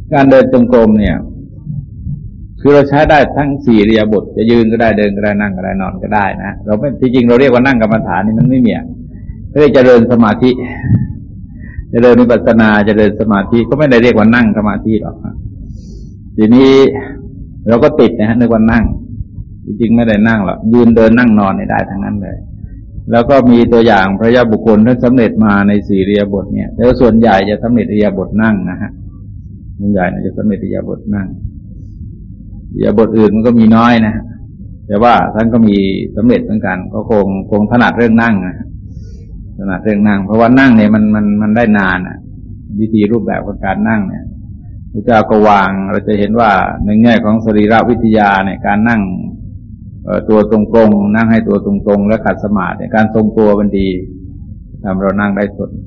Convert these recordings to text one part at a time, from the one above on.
การเดินจงกรมเนี่ยคือเราใช้ได้ทั้งสี่อิริยาบถจะยืนก็ได้เดินก็ได้นั่งก็ได้นอนก็ได้นะเราไม่ที่จริงเราเรียกว่านั่งกรรมฐานนี่มันไม่มีเรียกเจริญสมาธิเจริญวิปัสสนาเจริญสมาธิก็ไม่ได้เรียกว่านั่งสมาธิหรอกทีนี้เราก็ติดนะฮะนึกว่านั่งจริงๆไม่ได้นั่งหรอกยืนเดินนั่งนอนได้ทั้งนั้นเลยแล้วก็มีตัวอย่างพระยาบุคคลท่านสำเร็จมาในสี่อิริยาบถเนี่ยแต่ส่วนใหญ่จะสำเร็จอิริยาบถนั่งนะฮะส่วนใหญ่จะสำเร็จอิริยาบถนั่งอิริยาบถอื่นมันก็มีน้อยนะแต่ว่าท่านก็มีสำเร็จเหมือนกันก็คงถนัดเรื่องนั่งนะถนัดเรื่องนั่งเพราะว่านั่งเนี่ยมันได้นานวิธีรูปแบบของการนั่งเนี่ยพระเจ้าก็วางเราจะเห็นว่าในแง่ของสรีรวิทยาเนี่ยการนั่งตัวตรงๆนั่งให้ตัวตรงๆและขัดสมาธิการทรงตัวมันดีทำเรานั่งได้ทน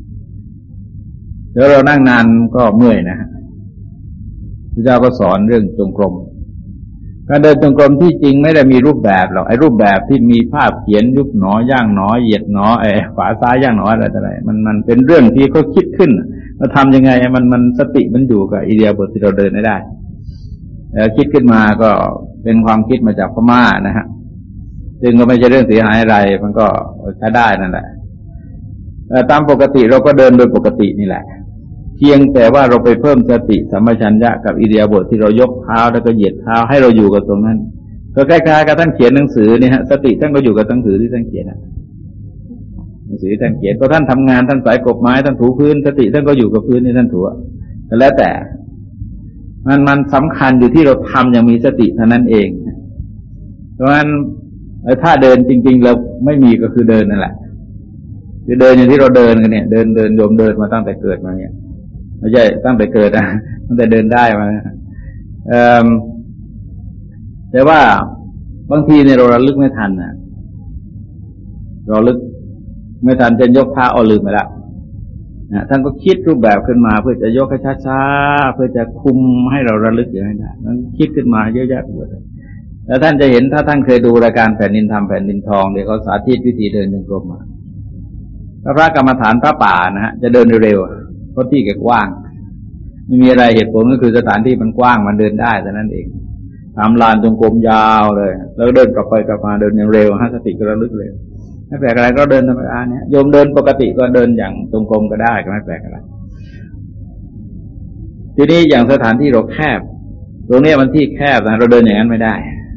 แล้วเรานั่งนานก็เมื่อยนะฮะพระเจ้าก็สอนเรื่องจงกรมการเดินจงกรมที่จริงไม่ได้มีรูปแบบหรอกไอ้รูปแบบที่มีภาพเขียนยุบหนอย่างหนอเหยียดหนอขวาซ้ายย่างหนออะไรมันเป็นเรื่องที่เขาคิดขึ้นเราทำยังไงมันสติมันอยู่กับอิริยาบถที่เราเดินได้แล้วคิดขึ้นมาก็เป็นความคิดมาจากพม่านะฮะซึ่งก็ไม่ใช่เรื่องเสียหายอะไรมันก็ใช้ได้นั่นแหละตามปกติเราก็เดินโดยปกตินี่แหละเพียงแต่ว่าเราไปเพิ่มสติสัมปชัญญะกับอิริยาบถที่เรายกเท้าแล้วก็เหยียดเท้าให้เราอยู่กับตรงนั้นก็คล้ายๆกับท่านเขียนหนังสือเนี่ยฮะสติท่านก็อยู่กับหนังสือที่ท่านเขียนหนังสือท่านเขียนก็ท่านทำงานท่านสายกบไม้ท่านถูพื้นสติท่านก็อยู่กับพื้นนี่ท่านถูแล้วแต่มันสำคัญอยู่ที่เราทำอย่างมีสติเท่านั้นเองเพราะฉะนั้นถ้าเดินจริงๆเราไม่มีก็คือเดินนั่นแหละคือเดินอย่างที่เราเดินกันเนี่ยเดินโยมเดินมาตั้งแต่เกิดมาเนี่ยไม่ใช่ตั้งแต่เกิดนะตั้งแต่เดินได้มาแต่ว่าบางทีเนี่ยเราระลึกไม่ทันนะเราลึกไม่ทันจะยกเท้าเอาลืมไปแล้วนะท่านก็คิดรูปแบบขึ้นมาเพื่อจะยกให้ช้าๆเพื่อจะคุมให้เราระลึกอย่างนั้นได้นั้นคิดขึ้นมาเยอะแยะหมดเลยแล้วท่านจะเห็นถ้าท่านเคยดูรายการแผ่นดินธรรมแผ่นดินทองเดี๋ยวเขาสาธิตวิธีเดินจงกรมมาพระกรรมฐานพระป่านะฮะจะเดินเร็วเพราะที่แกกว้างไม่มีอะไรเหตุผลก็คือสถานที่มันกว้างมันเดินได้แต่นั้นเองทำลานจงกรมยาวเลยแล้วเดินกลับไปกลับมาเดินอย่างเร็วสติก็ระลึกเลยไม่แปลกอะไรก็เดินธรรมดาเนี่ยโยมเดินปกติก็เดินอย่างจงกรมก็ได้ก็ไม่แปลกอะไรทีนี้อย่างสถานที่เราแคบตรงนี้มันที่แคบนะเราเดินอย่างนั้นไม่ได้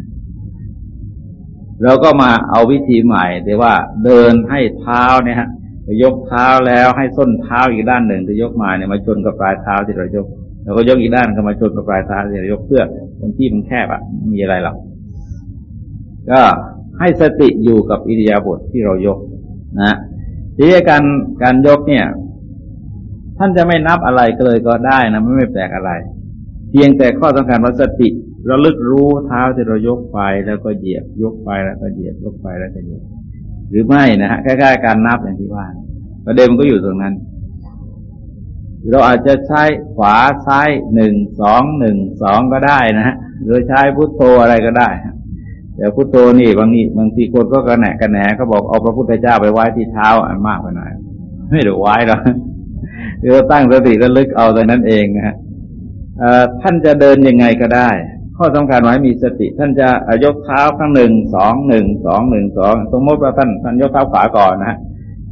เราก็มาเอาวิธีใหม่แต่ว่าเดินให้เท้าเนี่ยฮะยกเท้าแล้วให้ส้นเท้าอีกด้านหนึ่งที่ยกมาเนี่ยมาชนกับปลายเท้าที่เรายกแล้วก็ยกอีกด้านก็มาชนกับปลายเท้าที่เรายกเพื่อตรงที่มันแคบไม่มีอะไรหรอกก็ให้สติอยู่กับอิริยาบถที่เรายกนะทีนี้การยกเนี่ยท่านจะไม่นับอะไรก็เลยก็ได้นะไม่แปลกอะไรเพียงแต่ข้อสำคัญว่าสติระลึกรู้เท้าที่เรายกไปแล้วก็เหยียบยกไปแล้วก็เหยียบยกไปแล้วก็เหยียบหรือไม่นะฮะใกล้ๆการนับอย่างที่ว่าประเด็นมันก็อยู่ตรงนั้นเราอาจจะใช้ขวาซ้าย1-2-1-2ก็ได้นะฮะหรือใช้พุทโธอะไรก็ได้แต่พุทโธนี่บางทีคนก็กระแหน่เขาบอกเอาพระพุทธเจ้าไปไว้ที่เท้ามากไปหน่อยไม่ได้ไว้หรอกเราตั้งสติระลึกเอาแต่นั้นเองนะฮะท่านจะเดินยังไงก็ได้ข้อสำคัญไว้มีสติท่านจะยกเท้าข้าง1-2-1-2-1-2สมมติว่าท่านยกเท้าขวาก่อนนะฮะ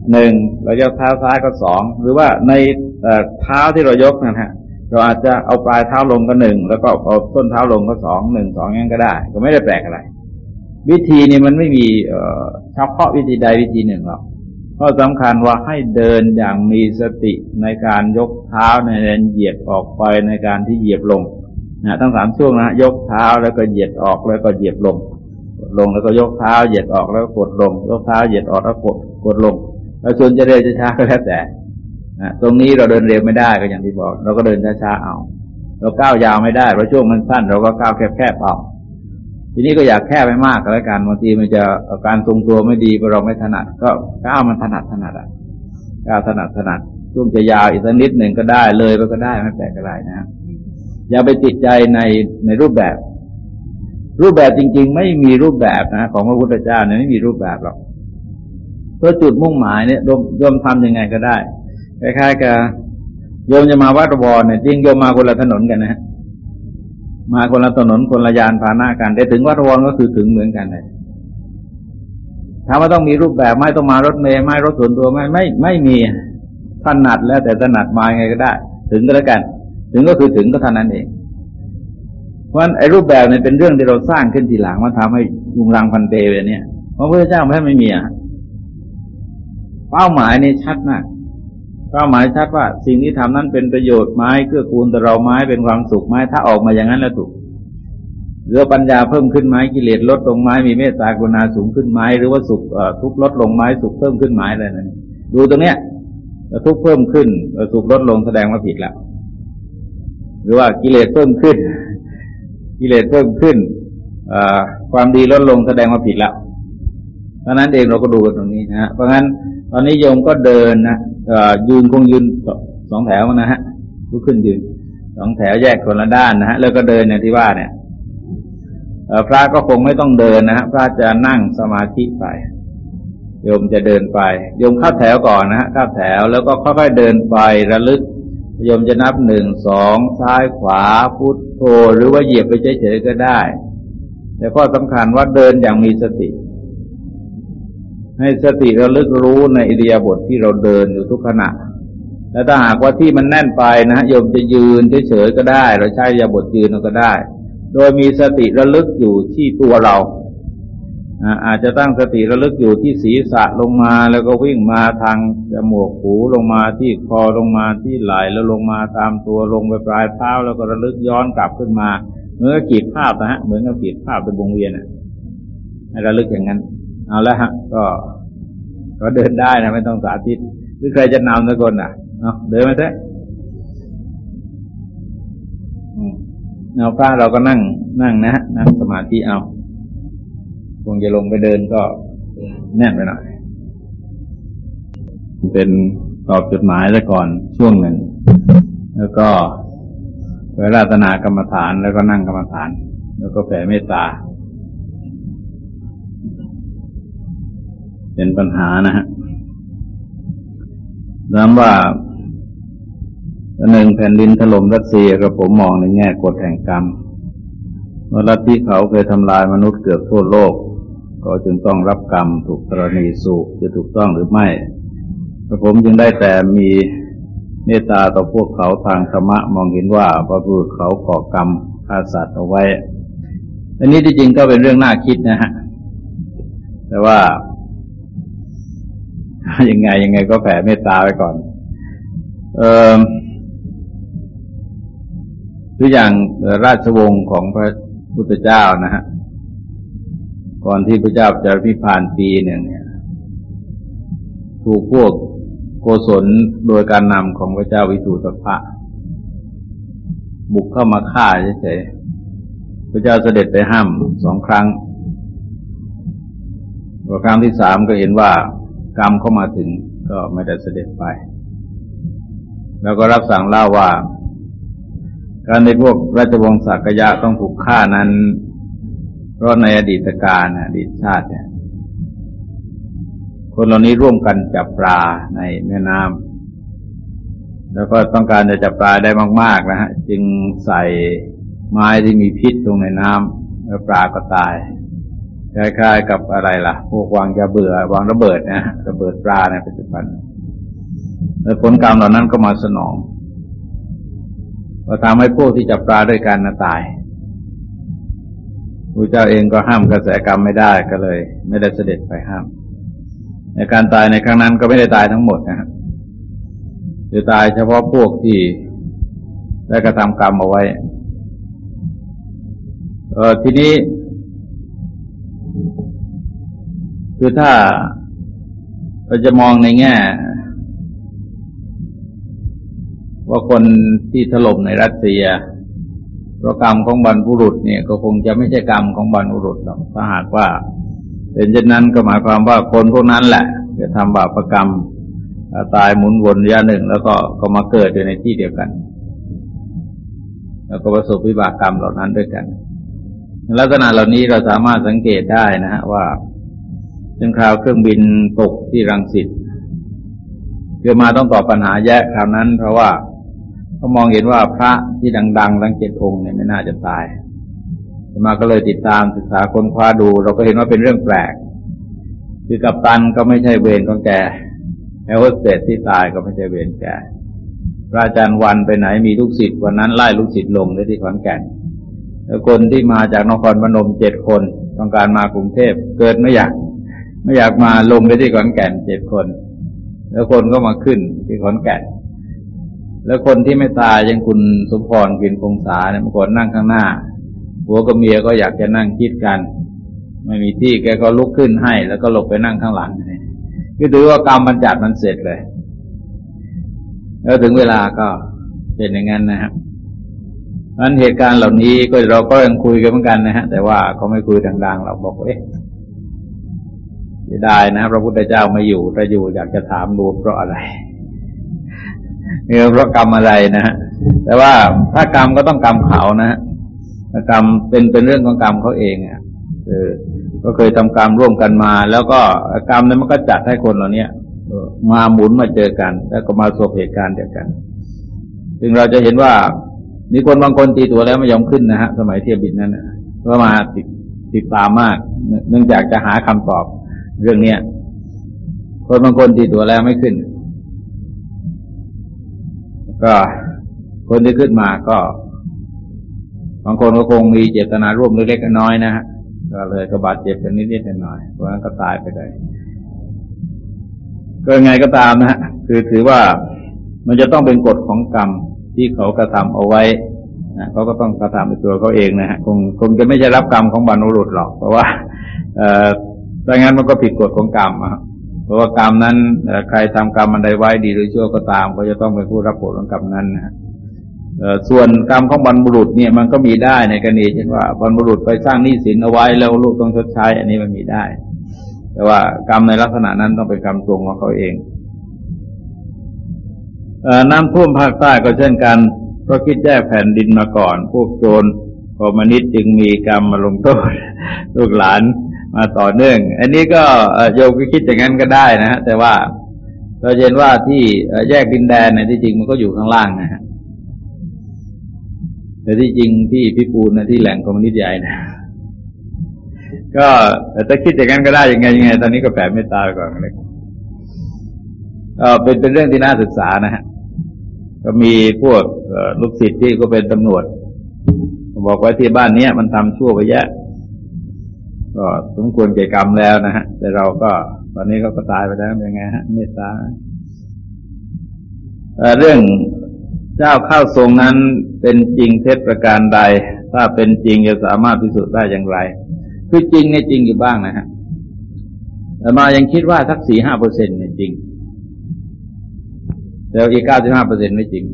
1แล้วยกเท้าซ้ายก็2หรือว่าในเท้าที่เรายกนะฮะเราอาจจะเอาปลายเท้าลงก็1แล้วก็เอาต้นเท้าลงก็2-1-2งั้นก็ได้ก็ไม่ได้แปลกอะไรวิธีนี้มันไม่มีเฉพาะวิธีใดวิธีหนึ่งหรอกข้อสำคัญว่าให้เดินอย่างมีสติในการยกเท้าในการเหยียดออกไปในการที่เหยียบลงนะทั้ง3ช่วงนะยกเท้าแล้วก็เหยียดออกแล้วก็เหยียบลงแล้วก็ยกเท้าเหยียดออกแล้วก็กดลงยกเท้าเหยียดออกแล้วกดลงแล้วส่วนจะเร็วจะช้าก็แล้วแต่นะตรงนี้เราเดินเร็วไม่ได้ก็อย่างที่บอกเราก็เดินช้าๆเอาเราก้าวยาวไม่ได้เพราะช่วงมันสั้นเราก็ก้าวแคบๆเอาทีนี้ก็อยากแคบไปมากก็แล้วกันบางทีมันจะการทรงตัวไม่ดีเพราะเราไม่ถนัดก็ก้าวมันถนัดก้าวถนัดช่วงจะยาวอีกสักนิดหนึ่งก็ได้เลยไปก็ได้ไม่แปลกอะไรนะอย่าไปติดใจในรูปแบบจริงๆไม่มีรูปแบบนะของพระพุทธเจ้าเนี่ยไม่มีรูปแบบหรอกเพื่อจุดมุ่งหมายเนี่ยโยมทำยังไงก็ได้คล้ายๆกับโยมจะมาวัดบวรเนี่ยจริงโยมมาคนละถนนกันนะฮะมาคนละถนนคนละยานพาหนะกันแต่ถึงวัดบวรก็คือถึงเหมือนกันเลยถามว่าต้องมีรูปแบบไม่ต้องมารถเมล์ไม่รถส่วนตัวไม่มีถนัดแล้วแต่ถนัดมาไงก็ได้ถึงก็แล้วกันถึงก็คือถึงก็เท่านั้นเองเพราะฉะนั้นไอ้รูปแบบเนี่ยเป็นเรื่องที่เราสร้างขึ้นทีหลังมาทำให้ยุงรังพันเตแบบนี้เพราะพระเจ้าไม่มีเป้าหมายนี่ชัดมากเป้าหมายชัดว่าสิ่งที่ทำนั้นเป็นประโยชน์ไหมเกื้อกูลต่อเราไหมเป็นความสุขไหมถ้าออกมาอย่างนั้นแล้วถูกหรือปัญญาเพิ่มขึ้นไหมกิเลสลดลงไหมมีเมตตากรุณาสูงขึ้นไหมหรือว่าสุขทุกข์ลดลงไหมสุขเพิ่มขึ้นไหมอะไรนั่นดูตรงเนี้ยทุกข์เพิ่มขึ้นสุขลดลงแสดงว่าผิดแล้วหรือว่ากิเลสเพิ่มขึ้นความดีลดลงแสดงว่าผิดแล้วเพราะนั้นเองเราก็ดูกันตรงนี้นะฮะเพราะงั้นตอนนี้โยมก็เดินนะยืนคงยืนสองแถวนะฮะลุกขึ้นยืนสองแถวแยกคนละด้านนะฮะแล้วก็เดินอย่างที่ว่าเนี่ยพระก็คงไม่ต้องเดินนะฮะพระจะนั่งสมาธิไปโยมจะเดินไปโยมเข้าแถวก่อนนะฮะเข้าแถวแล้วก็ค่อยๆเดินไประลึกโยมจะนับ1 2ซ้ายขวาพุทโธหรือว่าเหยียบไปเฉยๆก็ได้แต่ข้อสำคัญว่าเดินอย่างมีสติให้สติระลึกรู้ในอิริยาบถที่เราเดินอยู่ทุกขณะและถ้าหากว่าที่มันแน่นไปนะฮะโยมจะยืนเฉยๆก็ได้เราใช้อิริยาบถยืนก็ได้โดยมีสติระลึกอยู่ที่ตัวเราอาจจะตั้งสติระลึกอยู่ที่ศีรษะลงมาแล้วก็วิ่งมาทางจมูกหูลงมาที่คอลงมาที่ไหล่แล้วลงมาตามตัวลงไปปลายเท้าแล้วก็ระลึกย้อนกลับขึ้นมาเหมือนกับขีดภาพนะฮะเหมือนกับขีดภาพเป็นวงเวียนให้ระลึกอย่างนั้นเอาละฮะก็เดินได้นะไม่ต้องสาธิตหรือใครจะนำสักคนเดินมาเถอะเอาพระเราก็นั่งนะฮะนั่งสมาธิเอาคงจะลงไปเดินก็แน่นไปหน่อยเป็นตอบจดหมายแล้วก่อนช่วงหนึ่งแล้วก็เวลาตนากรรมฐานแล้วก็นั่งกรรมฐานแล้วก็แผ่เมตตาเป็นปัญหานะฮะถามว่าหนึ่งแผ่นดินถล่มรัสเซียกับผมมองในแง่กฎแห่งกรรมว่าลัทธิเขาเคยทำลายมนุษย์เกือบทั่วโลกก็จึงต้องรับกรรมถูกกรณีสูบจะถูกต้องหรือไม่กระผมจึงได้แต่มีเมตตาต่อพวกเขาทางธรรมะมองเห็นว่าบรรพบุรุษเขาก่อกรรมฆ่าสัตว์เอาไว้อันนี้ที่จริงก็เป็นเรื่องน่าคิดนะฮะแต่ว่ายังไงก็แผ่เมตตาไว้ก่อนตัวอย่างราชวงศ์ของพระพุทธเจ้านะฮะก่อนที่พระเจ้าจะนิพพานปีหนึ่งเนี่ยถูกพวกโกศลโดยการนำของพระเจ้าวิทูตภะบุกเข้ามาฆ่าเฉยๆพระเจ้าเสด็จไปห้าม2 ครั้งครั้งที่3ก็เห็นว่ากรรมเข้ามาถึงก็ไม่ได้เสด็จไปแล้วก็รับสั่งเล่าว่าการในพวกราชวงศ์สักยะต้องถูกฆ่านั้นเพราะในอดีตการอดีตชาติเนี่ยคนเหล่านี้ร่วมกันจับปลาในแม่น้ำแล้วก็ต้องการจะจับปลาได้มากๆนะฮะจึงใส่ไม้ที่มีพิษลงในน้ำแล้วปลาก็ตายคล้ายๆกับอะไรล่ะพวกวางยาเบื่อวางระเบิดนะระเบิดปลาในปัจจุบันแล้วผลกรรมเหล่านั้นก็มาสนองก็ทำให้พวกที่จับปลาด้วยกันตายพระเจ้าเองก็ห้ามกระแสกรรมไม่ได้ก็เลยไม่ได้เสด็จไปห้ามในการตายในครั้งนั้นก็ไม่ได้ตายทั้งหมดนะครับจะตายเฉพาะพวกที่ได้กระทำกรรมเอาไว้ทีนี้คือถ้าเราจะมองในแง่ว่าคนที่ถล่มในรัสเซียเพราะกรรมของบรรพบุรุษเนี่ยก็คงจะไม่ใช่กรรมของบรรพบุรุษหรอกถ้าหากว่าเป็นเช่นนั้นก็หมายความว่าคนพวกนั้นแหละจะทำบาปกรรมตายหมุนวนระยะหนึ่งแล้วก็มาเกิดอยู่ในที่เดียวกันแล้วก็ประสบวิบากกรรมเหล่านั้นด้วยกันลักษณะเหล่านี้เราสามารถสังเกตได้นะฮะว่าเช่นคราวเครื่องบินตกที่รังสิตเกิดมาต้องตอบปัญหาแยะคราวนั้นเพราะว่าก็มองเห็นว่าพระที่ดังๆทั้ง7 องค์เนี่ยไม่น่าจะตายมาก็เลยติดตามศึกษาค้นคว้าดูเราก็เห็นว่าเป็นเรื่องแปลกคือกัปตันก็ไม่ใช่เวรของแกแอร์โฮสเตสที่ตายก็ไม่ใช่เวรแกพระอาจารย์วันไปไหนมีลูกศิษย์วันนั้นไล่ลูกศิษย์ลงได้ที่ขอนแก่นแล้วคนที่มาจากนครพนม7 คนต้องการมากรุงเทพเกิดไม่อยากมาลงได้ที่ขอนแก่น7 คนแล้วคนก็มาขึ้นที่ขอนแก่นแล้วคนที่ไม่ตายอย่างคุณสมพรกลิ่นพงษาเนี่ยเมื่อก่อนนั่งข้างหน้าผัวกับเมียก็อยากจะนั่งคิดกันไม่มีที่แกก็ลุกขึ้นให้แล้วก็หลบไปนั่งข้างหลังคือถือว่ากรรมบัญญัติมันเสร็จเลยแล้วถึงเวลาก็เป็นอย่างนั้นนะครับนั้นเหตุการณ์เหล่านี้ก็เราก็ยังคุยกันเหมือนกันนะฮะแต่ว่าก็ไม่คุยดังๆเราบอกเสียดายนะพระพุทธเจ้าไม่อยู่ถ้าอยู่อยากจะถามดูเพราะอะไรเพราะกรรมอะไรนะฮะแต่ว่าถ้ากรรมก็ต้องกรรมเขานะฮะกรรมเป็นเรื่องของกรรมเขาเองอ่ะก็เคยทำกรรมร่วมกันมาแล้วก็กรรมนั้นมันก็จัดให้คนเหล่านี้มาหมุนมาเจอกันแล้วก็มาประสบเหตุการณ์เดียวกันซึ่งเราจะเห็นว่ามีคนบางคนตีตัวแล้วไม่ยอมขึ้นนะฮะสมัยเทียบบิดนั้นก็มาติดตามมากเนื่องจากจะหาคำตอบเรื่องนี้คนบางคนตีตัวแล้วไม่ขึ้นก็คนที่ขึ้นมาก็บางคนก็คงมีเจตนาร่วมเล็กๆน้อยๆนะฮะก็เลยก็บาดเจ็บกันนิดๆหน่อยๆเพราะงั้นก็ตายไปเลยก็ยังไงก็ตามนะฮะคือถือว่ามันจะต้องเป็นกฎของกรรมที่เขากระทำเอาไว้นะเขาก็ต้องกระทำในตัวเขาเองนะฮะคงจะไม่ใช่รับกรรมของบรรพบุรุษหรอกเพราะว่าถ้างั้นมันก็ผิดกฎของกรรมเพราะว่ากรรมนั้นใครทำกรรมอันใดไว้ดีหรือชั่วก็ตามก็จะต้องเป็นผู้รับผลของกรรมนั้นนะฮะส่วนกรรมของบรรพบุรุษเนี่ยมันก็มีได้ในกรณีเช่นว่าบรรพบุรุษไปสร้างหนี้สินเอาไว้แล้วลูกต้องชดใช้อันนี้มันมีได้แต่ว่ากรรมในลักษณะนั้นต้องเป็นกรรมตรงของเขาเองน้ำท่วมภาคใต้ก็เช่นกันเพราะคิดแยกแผ่นดินมาก่อนพวกโจรพอมนิษฐ์จึงมีกรรมมาลงโทษลูกหลานมาต่อเนื่องอันนี้ก็โยมก็คิดอย่างนั้นก็ได้นะฮะแต่ว่าเราเห็นว่าที่แยกดินแดนเนี่ยที่จริงมันก็อยู่ข้างล่างนะฮะแต่ที่จริงที่พิปูนนะที่แหล่งคอมมิวนิสต์ใหญ่นะก็แต่คิดอย่างนั้นก็ได้ยังไงตอนนี้ก็แผ่เมตตาไปก่อนเลยเป็นเรื่องที่น่าศึกษานะฮะก็มีพวกลูกศิษย์ที่ก็เป็นตำรวจบอกว่าที่บ้านนี้มันทำชั่วไปเยอะก็สมควรแก่กรรมแล้วนะฮะแต่เราก็ตอนนี้ก็ตายไปแล้วเป็นไงฮะเมตตาเรื่องเจ้าเข้าทรงนั้นเป็นจริงเท็จประการใดถ้าเป็นจริงจะสามารถพิสูจน์ได้อย่างไรคือจริงในจริงอยู่บ้างนะฮะแต่มายังคิดว่าสัก 4-5% เนี่ยจริงแต่อีก 95% ไม่จริง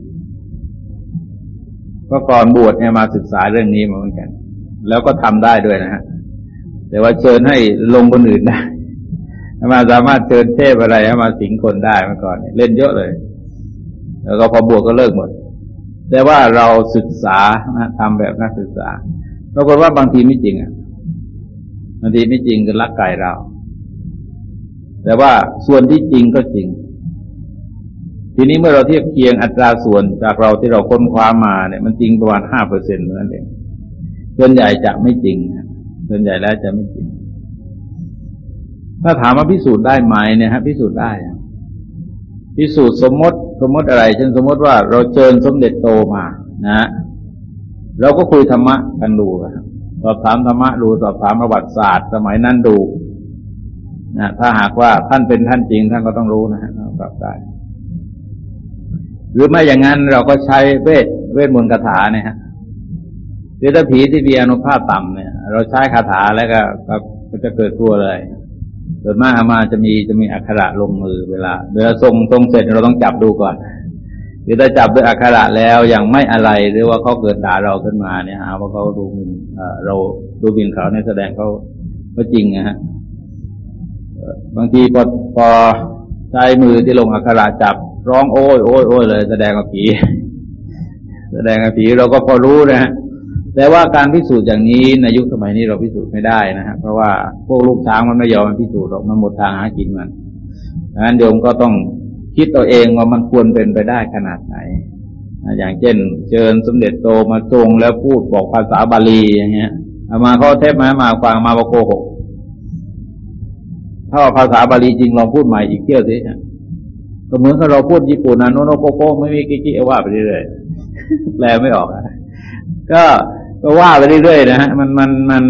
ก็ก่อนบวชเนี่ยมาศึกษาเรื่องนี้มาเหมือนกันแล้วก็ทำได้ด้วยนะฮะแต่ว่าเชิญให้ลงคนอื่นได้มาสามารถเชิญเทพอะไรให้มาสิงคนได้เมื่อก่อนเล่นเยอะเลยแล้วก็พอบวชก็เลิกหมดแต่ว่าเราศึกษาทำแบบนักศึกษาปรากฏว่าบางทีไม่จริงบางทีไม่จริงก็ลักไก่เราแต่ว่าส่วนที่จริงก็จริงทีนี้เมื่อเราเทียบเคียงอัตราส่วนจากเราที่เราค้นคว้ามาเนี่ยมันจริงประมาณ 5% นั่นเองส่วนใหญ่จะไม่จริงส่วนใหญ่แล้วจะไม่จริงถ้าถามว่าพิสูจน์ได้ไหมเนี่ยฮะพิสูจน์ได้พิสูจน์สมมติอะไรเช่นสมมติว่าเราเชิญสมเด็จโตมานะเราก็คุยธรรมะกันดูสอบถามธรรมะดูสอบถามประวัติศาสตร์สมัยนั้นดูนะถ้าหากว่าท่านเป็นท่านจริงท่านก็ต้องรู้นะฮะปรับได้หรือไม่อย่างนั้นเราก็ใช้เวทมนต์คาถาเนี่ยฮะคือถ้าผีที่มีอานุภาพต่ำเนี่ยเราใช้คาถาแล้วก็จะเกิดกลัวเลยส่วนมากมาจะมีอักขระลงมือเวลาทรงเสร็จเราต้องจับดูก่อนหรือถ้าจับด้วยอักขระแล้วยังไม่อะไรหรือว่าเขาเกิดด่าเราขึ้นมาเนี่ยหาว่าเขาดูหมิ่นเราดูหมิ่นเขาในแสดงเขาจริงนะฮะบางทีพอใช้มือที่ลงอักขระจับร้องโอ้ยเลยแสดงว่าผีเราก็พอรู้นะฮะแต่ว่าการพิสูจน์อย่างนี้ในยุคสมัยนี้เราพิสูจน์ไม่ได้นะฮะเพราะว่าพวกลูกช้างมันไม่ยอมพิสูจน์หรอกมันหมดทางหากินมันดังนั้นโยมก็ต้องคิดตัวเองว่ามันควรเป็นไปได้ขนาดไหนอย่างเช่นเชิญสมเด็จโตมาทรงแล้วพูดบอกภาษาบาลีอย่างเงี้ยเอามาเขาเทปมาฟังมาโกหกถ้าภาษาบาลีจริงลองพูดใหม่อีกเที่ยวสิก็เหมือนกับเราพูดญี่ปุ่นนะโนโนโกโกไม่มีกิกิเอว่าไปเรื่อยๆแปลไม่ออกก็ว่าไปเรื่อยๆนะฮะมัน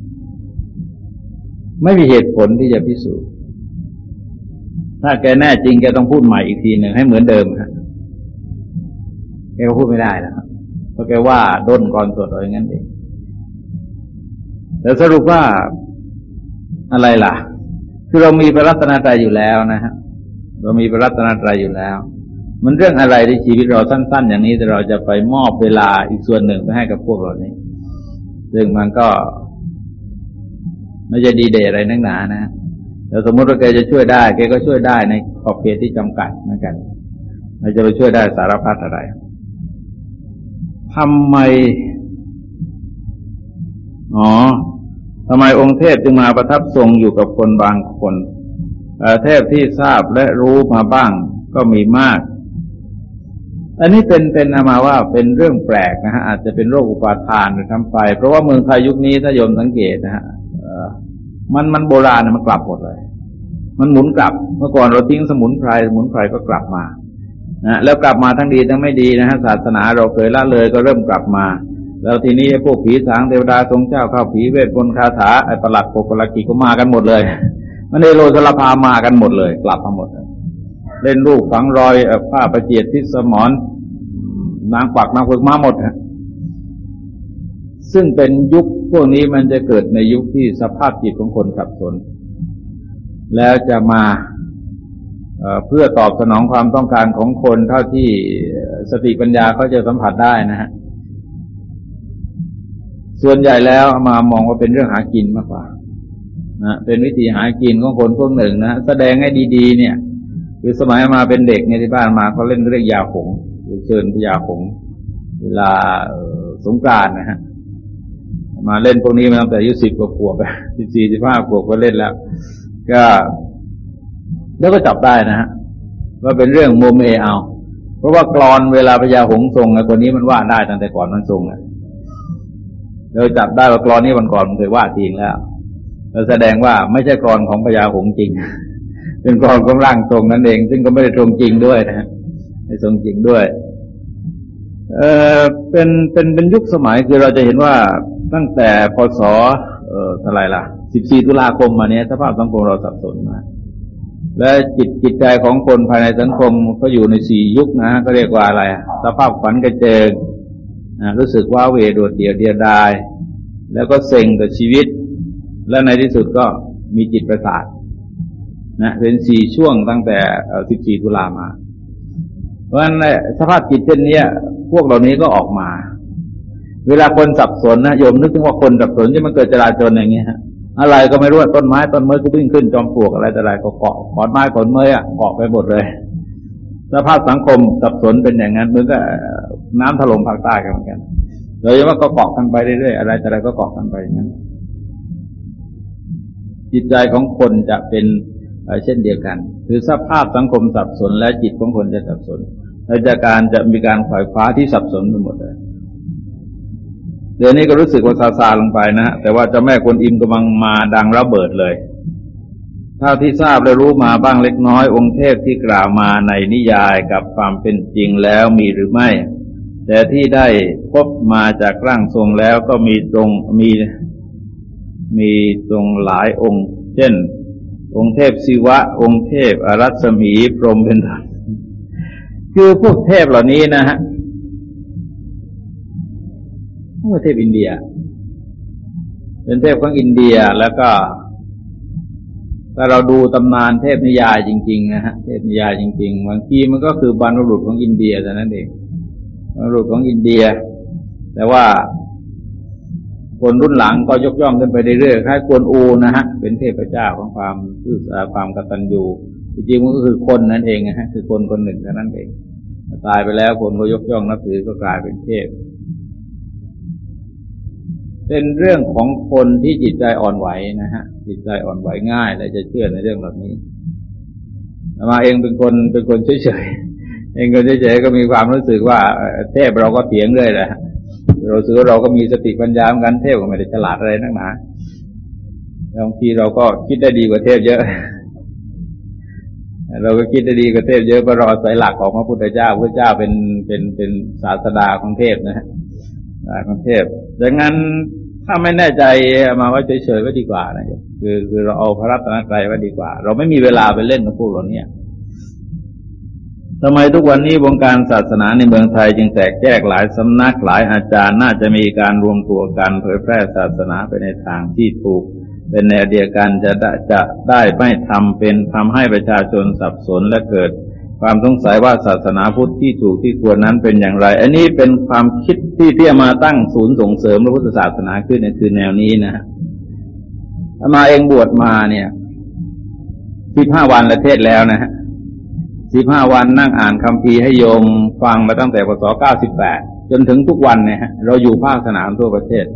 ไม่มีเหตุผลที่จะพิสูจน์ถ้าแกแน่จริงแกต้องพูดใหม่อีกทีหนึ่งให้เหมือนเดิมฮะแกก็พูดไม่ได้แล้วเพราะแกว่าด้นก่อนสดอะไรงั้นเองแต่สรุปว่าอะไรล่ะคือเรามีพระรัตนตรัยอยู่แล้วนะฮะเรามีพระรัตนตรัยอยู่แล้วมันเรื่องอะไรในชีวิตเราสั้นๆอย่างนี้แต่เราจะไปมอบเวลาอีกส่วนหนึ่งไปให้กับพวกเรานี้ซึ่งมันก็ไม่จะดีเดย์อะไรนักหนานะแต่สมมติว่าแกจะช่วยได้แกก็ช่วยได้ในขอบเขตที่จำกัดเหมือนกันเราจะไปช่วยได้สารพัดอะไรทำไมองค์เทพจึงมาประทับทรงอยู่กับคนบางคนเทพที่ทราบและรู้มาบ้างก็มีมากอันนี้เป็นมาว่าเป็นเรื่องแปลกนะฮะอาจจะเป็นโรคอุปาทานหรือทำไปเพราะว่าเมืองไทยยุคนี้ถ้าโยมสังเกตนะฮะมันโบราณมันกลับหมดเลยมันหมุนกลับเมื่อก่อนเราทิ้งสมุนไพรก็กลับมานะแล้วกลับมาทั้งดีทั้งไม่ดีนะฮะศาสนาเราเคยละเลยก็เริ่มกลับมาแล้วทีนี้พวกผีสางเทวดาทรงเจ้าเข้าผีเวทมนต์คาถาไอ้ประหลัดปกประกิก็มากันหมดเลยมันในโลสลพามากันหมดเลยกลับมาหมดเล่นรูปฝังรอยผ้าประเจียดทิศสมรนางปักนางฝึกมาหมดซึ่งเป็นยุคพวกนี้มันจะเกิดในยุคที่สภาพจิตของคนสับสนแล้วจะมาเพื่อตอบสนองความต้องการของคนเท่าที่สติปัญญาเขาจะสัมผัสได้นะฮะส่วนใหญ่แล้วมามองว่าเป็นเรื่องหากินมากกว่านะเป็นวิธีหากินของคนพวกหนึ่งนะแสดงให้ดีๆเนี่ยคือสมัยมาเป็นเด็กในที่บ้านมาเขาเล่นเรื่องยาหงหรือเชิญพญาหงเวลาสงกรานต์นะฮะมาเล่นพวกนี้มาตั้งแต่อายุ10 กว่าขวบ14 15 ขวบก็เล่นแล้วก็จับได้นะฮะว่าเป็นเรื่องโมเมเอาเพราะว่ากลอนเวลาพญาหงทรงคนนี้มันว่าได้ตั้งแต่ก่อนมันทรงเราจับได้ว่ากลอนนี้วันก่อนมันเคยว่าจริงแล้วเราแสดงว่าไม่ใช่กลอนของพญาหงจริงเป็นกลอนของร่างทรงนั่นเองซึ่งก็ไม่ได้ตรงจริงด้วยนะฮะไม่ทรงจริงด้วยเป็นยุคสมัยคือเราจะเห็นว่าตั้งแต่พศเท่าไหร่ล่ะ14 ตุลาคมมาเนี้ยสภาพสังคมเราสับสนมาและจิตใจของคนภายในสังคมก็อยู่ใน4 ยุคนะก็เรียกว่าอะไรสภาพขวัญกระเจิงรู้สึกว่าเวโดดเดี่ยวเดียวดายแล้วก็เซ็งกับชีวิตและในที่สุดก็มีจิตประสาทนะเป็น4 ช่วงตั้งแต่14 ตุลามาเพราะฉะนั้นสภาพจิตเช่นนี้พวกเหล่านี้ก็ออกมาเวลาคนสับสนนะโยมนึกถึงว่าคนสับสนที่มันเกิดจราจรอย่างเงี้ยฮะอะไรก็ไม่รู้ต้นไม้ต้นเมยก็วิ่งขึ้นจอมปลวกอะไรแต่อะไรก็เกาะขอนไม้ขอนเมยเกาะไปหมดเลยสภาพสังคมสับสนเป็นอย่างนั้นเหมือนกับน้ำถล่มภาคใต้กันเหมือนกันโดยเฉพาะก็เกาะกันไปเรื่อยๆอะไรแต่อะไรก็เกาะกันไปอย่างนั้นจิตใจของคนจะเป็นเช่นเดียวกันคือสภาพสังคมสับสนและจิตของคนจะสับสนและจะมีการขวายคว้าที่สับสนไปหมดเลยเดี๋ยวนี้ก็รู้สึกว่าซาลงไปนะแต่ว่าเจ้าแม่กวนอิมกำลังมาดังระเบิดเลยเท่าที่ทราบและรู้มาบ้างเล็กน้อยองค์เทพที่กล่าวมาในนิยายกับความเป็นจริงแล้วมีหรือไม่แต่ที่ได้พบมาจากร่างทรงแล้วก็มีตรงหลายองค์เช่นองค์เทพศิวะองค์เทพอรัศมีพรหมเป็นต้นคือพวกเทพเหล่านี้นะฮะเทพอินเดียเป็นเทพของอินเดียแล้วก็ถ้าเราดูตำนานเทพนิยายจริงๆนะฮะเทพนิยายจริงๆบางทีมันก็คือบรรพบุรุษของอินเดียแต่นั้นเองบรรพบุรุษของอินเดียแต่ว่าคนรุ่นหลังก็ยกย่องขึ้นไปเรื่อยๆคล้ายกวนอูนะฮะเป็นเทพเจ้าของความซื่อสัตย์ความกตัญญูจริงๆมันก็คือคนนั่นเองนะฮะคือคนคนหนึ่งเท่านั้นเองตายไปแล้วคนก็ยกย่องนับถือก็กลายเป็นเทพเป็นเรื่องของคนที่จิตใจอ่อนไหวนะฮะจิตใจอ่อนไหวง่ายและจะเชื่อในเรื่องแบบนี้มาเองเป็นคนเฉยเองก็เฉยๆก็มีความรู้สึกว่าเทพเราก็เถียงเลยแหละเราถือว่าเราก็มีสติปัญญาเหมือนกันเทพก็ไม่ได้ฉลาดอะไรนักหนาบางทีเราก็คิดได้ดีกว่าเทพเยอะเราก็คิดได้ดีกว่าเทพเยอะเพราะเราอาศัยหลักของพระพุทธเจ้าพระเจ้าเป็นศาสดาของเทพนะของเทพดังนั้นถ้าไม่แน่ใจมาว่าเฉยๆไว้ดีกว่านะคือเราเอาพระรัตนตรัยไว้ดีกว่าเราไม่มีเวลาไปเล่นกับพวกเหล่านี้ทำไมทุกวันนี้วงการศาสนาในเมืองไทยจึงแตกแยกหลายสำนักหลายอาจารย์น่าจะมีการรวมตัวกันเผยแพร่ศาสนาไปในทางที่ถูกเป็นแนวเดียวกันจะได้ไม่ทำให้ประชาชนสับสนและเกิดความสงสัยว่าศาสนาพุทธที่ถูกที่ควรนั้นเป็นอย่างไรอันนี้เป็นความคิดที่มาตั้งศูนย์ส่งเสริมพระพุทธศาสนาขึ้นเนี่ยคือแนวนี้นะอามาเองบวชมาเนี่ย15 วันละเทศแล้วนะฮะ15 วันนั่งอ่านคัมภีร์ให้โยมฟังมาตั้งแต่พ.ศ. 98จนถึงทุกวันเนี่ยเราอยู่ภาคสนามทั่วประเทศ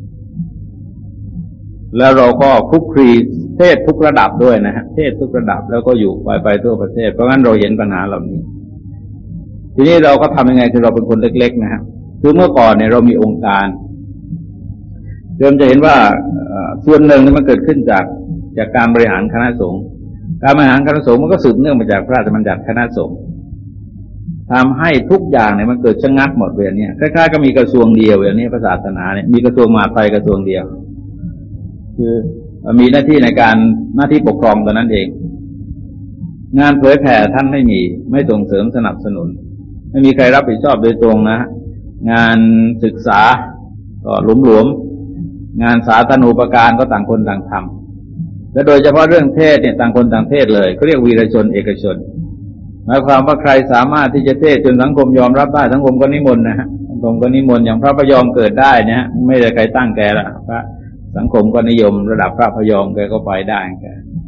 แล้วเราก็คลุกคลีเทศทุกระดับด้วยนะฮะเทศทุกระดับแล้วก็อยู่ไปทั่วประเทศเพราะงั้นเราเห็นปัญหาเหล่านี้ทีนี้เราก็ทำยังไงคือเราเป็นคนเล็กๆนะฮะคือเมื่อก่อนเนี่ยเรามีองค์การเดิมจะเห็นว่าส่วนหนึ่งมันเกิดขึ้นจากการบริหารคณะสงฆ์การบริหารคณะสงฆ์มันก็สืบเนื่องมาจากพระราชบัญญัติคณะสงฆ์ทำให้ทุกอย่างเนี่ยมันเกิดชะงักหมดเวลานี้คล้ายๆก็มีกระทรวงเดียวอย่างนี้ศาสนาเนี่ยมีกระทรวงมหาดไทยกระทรวงเดียวคือมีหน้าที่ในการหน้าที่ปกครองตอนนั้นเองงานเผยแผ่ท่านไม่ส่งเสริมสนับสนุนไม่มีใครรับผิดชอบโดยตรงนะงานศึกษาก็หลวมๆงานสาธารณูปการก็ต่างคนต่างทำและโดยเฉพาะเรื่องเทศเนี่ยต่างคนต่างเทศเลยเขาเรียกวีรชนเอกชนหมายความว่าใครสามารถที่จะเทศจนสังคมยอมรับได้สังคมก็นิมนต์นะฮะสังคมก็นิมนต์อย่างพระพยอมเกิดได้เนี่ยไม่ได้ใครตั้งแกละพระสังคมก็นิยมระดับพระพยอมแกก็ไปได้แก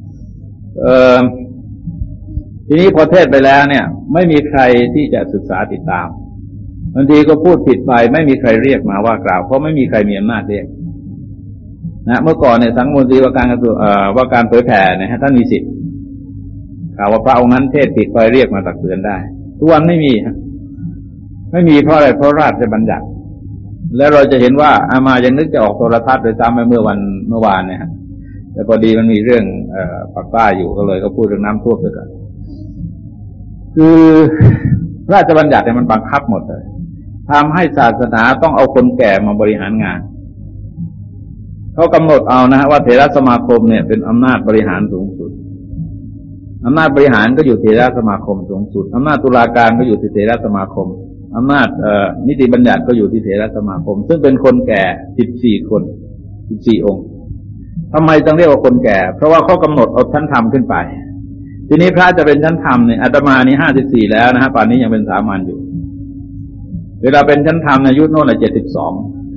ทีนี้พอเทศไปแล้วเนี่ยไม่มีใครที่จะศึกษาติดตามบางทีก็พูดผิดไปไม่มีใครเรียกมาว่ากล่าวเพราะไม่มีใครมีอำนาจเรียกนะเมื่อก่อนเนี่ยสังคมนตรีว่าการเผยแผ่เนี่ยท่านมีสิทธิ์ข่าวว่าพระองค์นั้นเทศผิดไปเรียกมาตักเตือนได้ทุกวันไม่มีเพราะอะไรเพราะราชบัญญัติแล้วเราจะเห็นว่าอามายังนึกจะออกโทรทัศน์โดยซ้ำไปเมื่อวานเนี่ยแต่พอดีมันมีเรื่องปากใต้อยู่ก็เลยก็พูดเรื่องน้ำท่วมด้วยกันคือราชบัญญัติเนี่ยมันบังคับหมดเลยทำให้ศาสนาต้องเอาคนแก่มาบริหารงานเขากำหนดเอานะว่าเถรสมาคมเนี่ยเป็นอำนาจบริหารสูงสุดอำนาจบริหารก็อยู่เถรสมาคมสูงสุดอำนาจตุลาการก็อยู่ที่เถรสมาคมอำนาจนิติบัญญัติก็อยู่ที่เถรสมาคมซึ่งเป็นคนแก่14 คน14 องค์ทำไมต้องเรียกว่าคนแก่เพราะว่าเขากำหนดเอาชั้นธรรมขึ้นไปทีนี้พระจะเป็นชั้นธรรมเนี่ยอาตมานี่54แล้วนะฮะป่านนี้ยังเป็นสามัญอยู่เวลาเป็นชั้นธรรมอายุโน่น72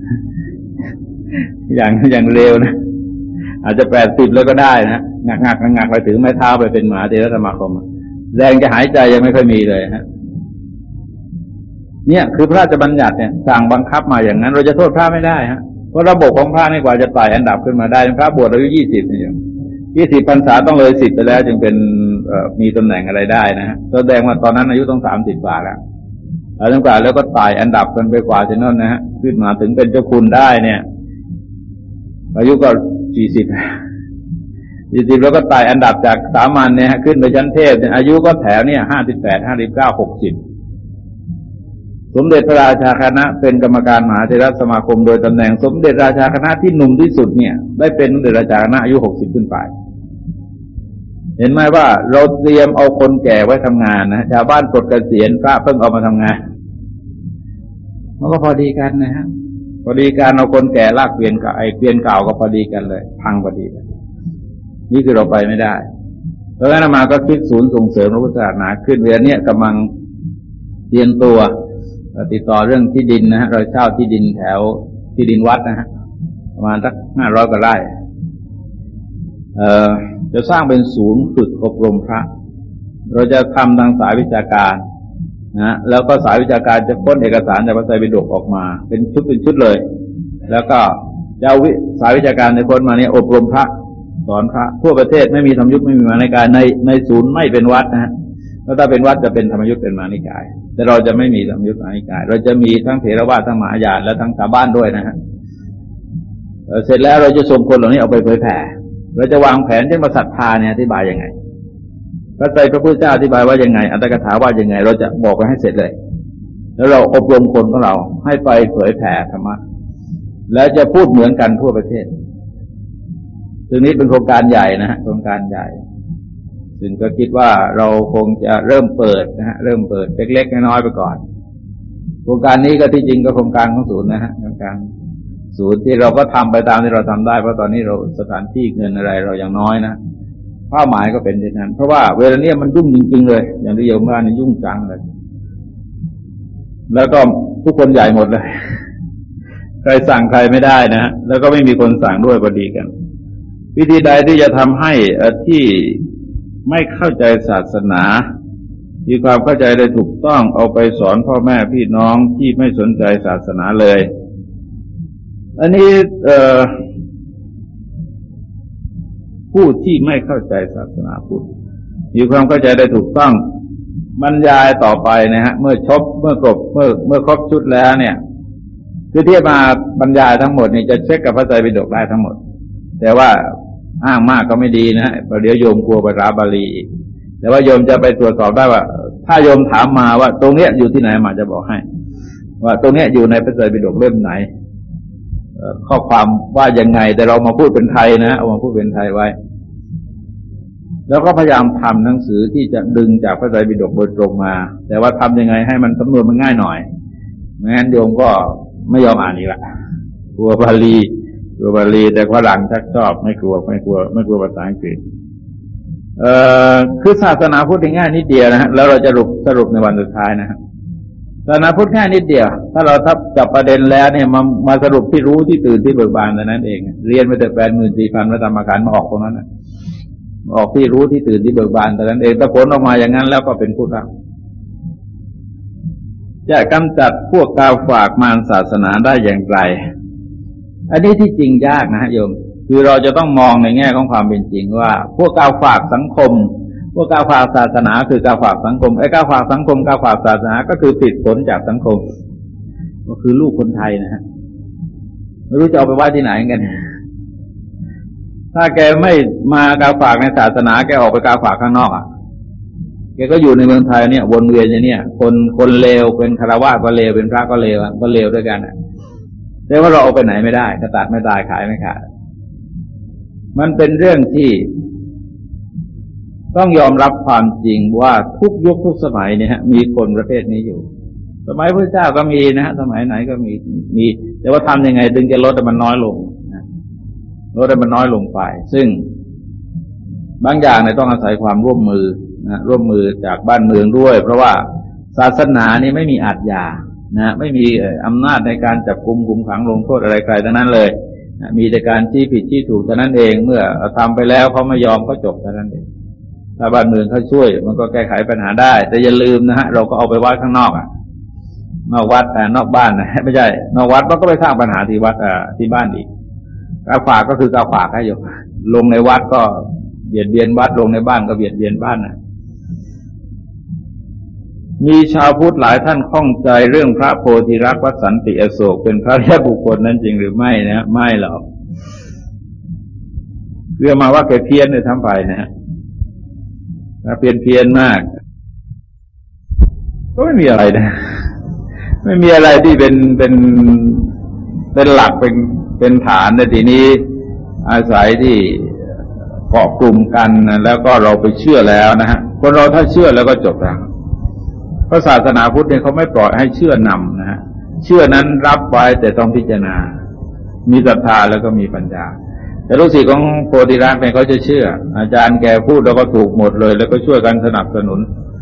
อย่างเร็วนะอาจจะ80แล้วก็ได้นะงักไปถึงไม้เท้าไปเป็นมหาเถรสมาคมแรงจะหายใจยังไม่ค่อยมีเลยฮะเนี่ยคือพระราชบัญญัติเนี่ยสั่งบังคับมาอย่างนั้นเราจะโทษพระไม่ได้ฮะเพราะระบบของพระนี่กว่าจะไต่อันดับขึ้นมาได้พระบวชอายุ20นี่20 พรรษาต้องเลย10ไปแล้วจึงเป็นมีตำแหน่งอะไรได้นะฮะแสดงว่าตอนนั้นอายุต้อง30 กว่าแล้วก็ไต่อันดับกันไปกว่าจะนั่นนะฮะขึ้นมาถึงเป็นเจ้าคุณได้เนี่ยอายุก็40แล้วก็ไต่อันดับจากสามัญเนี่ยขึ้นไปชั้นเทพอายุก็แถวเนี่ย58 59 60สมเด็จพระราชาคณะเป็นกรรมการมหาเถรสมาคมโดยตำแหน่งสมเด็จราชาคณะที่หนุ่มที่สุดเนี่ยได้เป็นสมเด็จราชาคณะอายุ60ขึ้นไปเห็นไหมว่าเราเตรียมเอาคนแก่ไว้ทำงานนะชาวบ้านปลดเกษียณพระเพิ่งเอามาทำงานมันก็พอดีกันนะฮะพอดีการเอาคนแก่ลากเกวียนกับไอ้เกวียนเก่าก็พอดีกันเลยพังพอดีกันนี่คือเราไปไม่ได้เพราะฉะนั้นมาก็คิดศูนย์ส่งเสริมพระพุทธศาสนาขึ้นเวลาเนี้ยกำลังเตรียมตัวติดต่อเรื่องที่ดินนะฮะเราเช่าที่ดินแถวที่ดินวัดนะฮะประมาณสัก500 กว่าไร่จะสร้างเป็นศูนย์ฝึกอบรมพระเราจะทำทางสายวิชาการนะแล้วก็สายวิชาการจะค้นเอกสารจากพระไตรปิฎกออกมาเป็นชุดเลยแล้วก็จะเอาสายวิชาการในค้นมาเนี่ยอบรมพระสอนพระทั่วประเทศไม่มีทำยุคไม่มีมาในการในศูนย์ไม่เป็นวัดนะฮะแล้วถ้าเป็นวัดจะเป็นธรรมยุทธ์เป็นมหานิกายแต่เราจะไม่มีธรรมยุทธ์มหานิกายเราจะมีทั้งเถรวาททั้งมหายานและทั้งชาวบ้านด้วยนะฮะเสร็จแล้วเราจะส่งคนเหล่านี้เอาไปเผยแผ่เราจะวางแผนเช่นว่าศรัทธาเนี่ยอธิบายยังไงพระไตรพระพุทธเจ้าอธิบายว่ายังไงอัตถกถาว่ายังไงเราจะบอกไปให้เสร็จเลยแล้วเราอบรมคนของเราให้ไปเผยแผ่ธรรมะแล้วจะพูดเหมือนกันทั่วประเทศซึ่งนี้เป็นโครงการใหญ่นะฮะโครงการใหญ่ซึ่งก็คิดว่าเราคงจะเริ่มเปิดนะฮะเริ่มเปิดเล็กๆน้อยๆไปก่อนโครงการนี้ก็ที่จริงก็โครงการของศูนย์นะฮะโครงการศูนย์ที่เราก็ทำไปตามที่เราทำได้เพราะตอนนี้เราสถานที่เงินอะไรเรายังน้อยนะเป้าหมายก็เป็นเช่นนั้นเพราะว่าเวลาเนี้ยมันยุ่งจริงๆเลยอย่างที่โยมว่านี่ยุ่งจังเลยแล้วก็ทุกคนใหญ่หมดเลยใครสั่งใครไม่ได้นะฮะแล้วก็ไม่มีคนสั่งด้วยพอดีกันวิธีใดที่จะทำให้ที่ไม่เข้าใจศาสนามีความเข้าใจได้ถูกต้องเอาไปสอนพ่อแม่พี่น้องที่ไม่สนใจศาสนาเลยอันนี้ผู้ที่ไม่เข้าใจศาสนาพุทธมีความเข้าใจได้ถูกต้องบรรยายต่อไปนะฮะเมื่อครบชุดแล้วเนี่ยคือที่มาบรรยายทั้งหมดนี่จะเช็คกับพระไตรปิฎกได้ทั้งหมดแต่ว่าอ้างมากก็ไม่ดีนะประเดี๋ยวโยมกลัวภาษาบาลีแต่ว่าโยมจะไปตรวจสอบได้ว่าถ้าโยมถามมาว่าตรงเนี้ยอยู่ที่ไหนมาจะบอกให้ว่าตรงเนี้ยอยู่ในพระไตรปิฎกเล่มไหนข้อความว่ายังไงแต่เรามาพูดเป็นไทยนะเอามาพูดเป็นไทยไว้แล้วก็พยายามทำหนังสือที่จะดึงจากพระไตรปิฎกโดยตรงมาแต่ว่าทำยังไงให้มันสำนวนมันง่ายหน่อยไม่งั้นโยมก็ไม่ยอมอ่านอีกละกลัวบาลีแต่ฝรั่งชักชอบไม่กลัวภาษาอังกฤษคือศาสนาพุทธง่ายนิดเดียวนะฮะแล้วเราจะสรุปในวันสุดท้ายนะฮะศาสนาพุทธง่ายนิดเดียวถ้าเราทับจับประเด็นแล้วเนี่ยมาสรุปที่รู้ที่ตื่นที่เบิกบานแต่นั้นเองเรียนไปแต่ 84,000 พระธรรมขันธ์มาออกตรงนั้นนะออกที่รู้ที่ตื่นที่เบิกบานแต่นั้นเองถ้าผลออกมาอย่างนั้นแล้วก็เป็นพุทธะจะกำจัดพวกกาฝากมารศาสนาได้อย่างไรอันนี้ที่จริงยากนะฮะโยมคือเราจะต้องมองในแง่ของความเป็นจริงว่าพวกกาฝากสังคมพวกกาฝากศาสนาคือกาฝากสังคมไอ้กาฝากสังคมกาฝากศาสนาก็คือติดผลจากสังคมก็คือลูกคนไทยนะฮะไม่รู้จะเอาไปไว้ที่ไหนกันถ้าแกไม่มากาฝากในศาสนาแกออกไปกาฝากข้างนอกอ่ะแกก็อยู่ในเมืองไทยเนี่ยวนเวียนอย่างเนี้ยคนเลวเป็นคฤหัสถ์ก็เลวเป็นพระก็เลวก็เลวด้วยกันอ่ะแต่ว่าเราเอาไปไหนไม่ได้กระตัดไม่ตายขายไม่ขาดมันเป็นเรื่องที่ต้องยอมรับความจริงว่าทุกยุคทุกสมัยเนี่ยมีคนประเภทนี้อยู่สมัยพระเจ้าก็มีนะฮะสมัยไหนก็มีแต่ว่าทำยังไงถึงจะลดให้มันน้อยลงลดให้มันน้อยลงไปซึ่งบางอย่างเนี่ยต้องอาศัยความร่วมมือจากบ้านเมืองด้วยเพราะว่าศาสนานี่ไม่มีอาชญานะไม่มีอำนาจในการจับกุมคุมขังลงโทษอะไรใครทั้งนั้นเลยนะมีแต่การชี้ผิดชี้ถูกเท่านั้นเองเมื่อทำไปแล้วเขาไม่ยอมก็จบเท่านั้นเองถ้าบ้านเมืองเขาช่วยมันก็แก้ไขปัญหาได้แต่อย่าลืมนะฮะเราก็เอาไปวัดข้างนอกนอกวัดนอกบ้านนะไม่ใช่นอกวัดมันก็ไปสร้างปัญหาที่วัดที่บ้านอีกกาฝากก็คือกาฝากให้อยู่ลงในวัดก็เบียดเบียนวัดลงในบ้านก็เบียดเบียนบ้านนะมีชาวพุทธหลายท่านข้องใจเรื่องพระโพธิรักษ์วัดสันติอโศกเป็นพระยะบุคคลนั้นจริงหรือไม่นะไม่หรอกเรื่องมาว่าแกเพี้ยนเลยทั้งไปนะฮะเพี้ยนมากก็ไม่มีอะไรนะไม่มีอะไรที่เป็นหลักเป็นฐานในทีนี้อาศัยที่เกาะกลุ่มกันแล้วก็เราไปเชื่อแล้วนะฮะคนเราถ้าเชื่อแล้วก็จบแล้วเพราะศาสนาพุทธเนี่ยเขาไม่ปล่อยให้เชื่อนำนะฮะเชื่อนั้นรับไว้แต่ต้องพิจารณามีศรัทธาแล้วก็มีปัญญาแต่ลูกศิษย์ของโพธิรักษ์เนี่ยเขาจะเชื่ออาจารย์แกพูดแล้วก็ถูกหมดเลยแล้วก็ช่วยกันสนับสนุน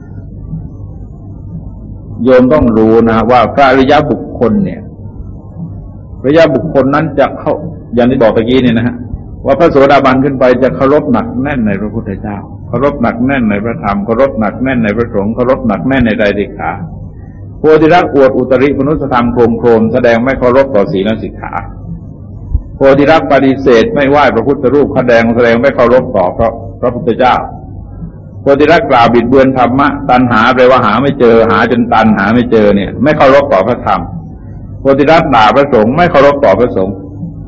โยมต้องรู้นะว่าพระอริยบุคคลเนี่ยอริยบุคคลนั้นจะเข้าอย่างที่บอกเมื่อกี้เนี่ยนะฮะว่าพระโสดาบันขึ้นไปจะเคารพหนักแน่นในพระพุทธเจ้าเคารพหนักแน่นในพระธรรมเคารพหนักแน่นในพระสงฆ์เคารพหนักแน่นในไตรสิกขาโพธิรักษ์อวดอุตริมนุสธรรมโครมแสดงไม่เคารพต่อศีลสิกขาโพธิรักษ์ปฏิเสธไม่ไหว้พระพุทธรูปแสดงไม่เคารพต่อพระพุทธเจ้าโพธิรักษ์กล่าวบิดเบือนธรรมะตัณหาแปลว่าหาไม่เจอหาจนตันหาไม่เจอเนี่ยไม่เคารพต่อพระธรรมโพธิรักษ์ด่าพระสงฆ์ไม่เคารพต่อพระสงฆ์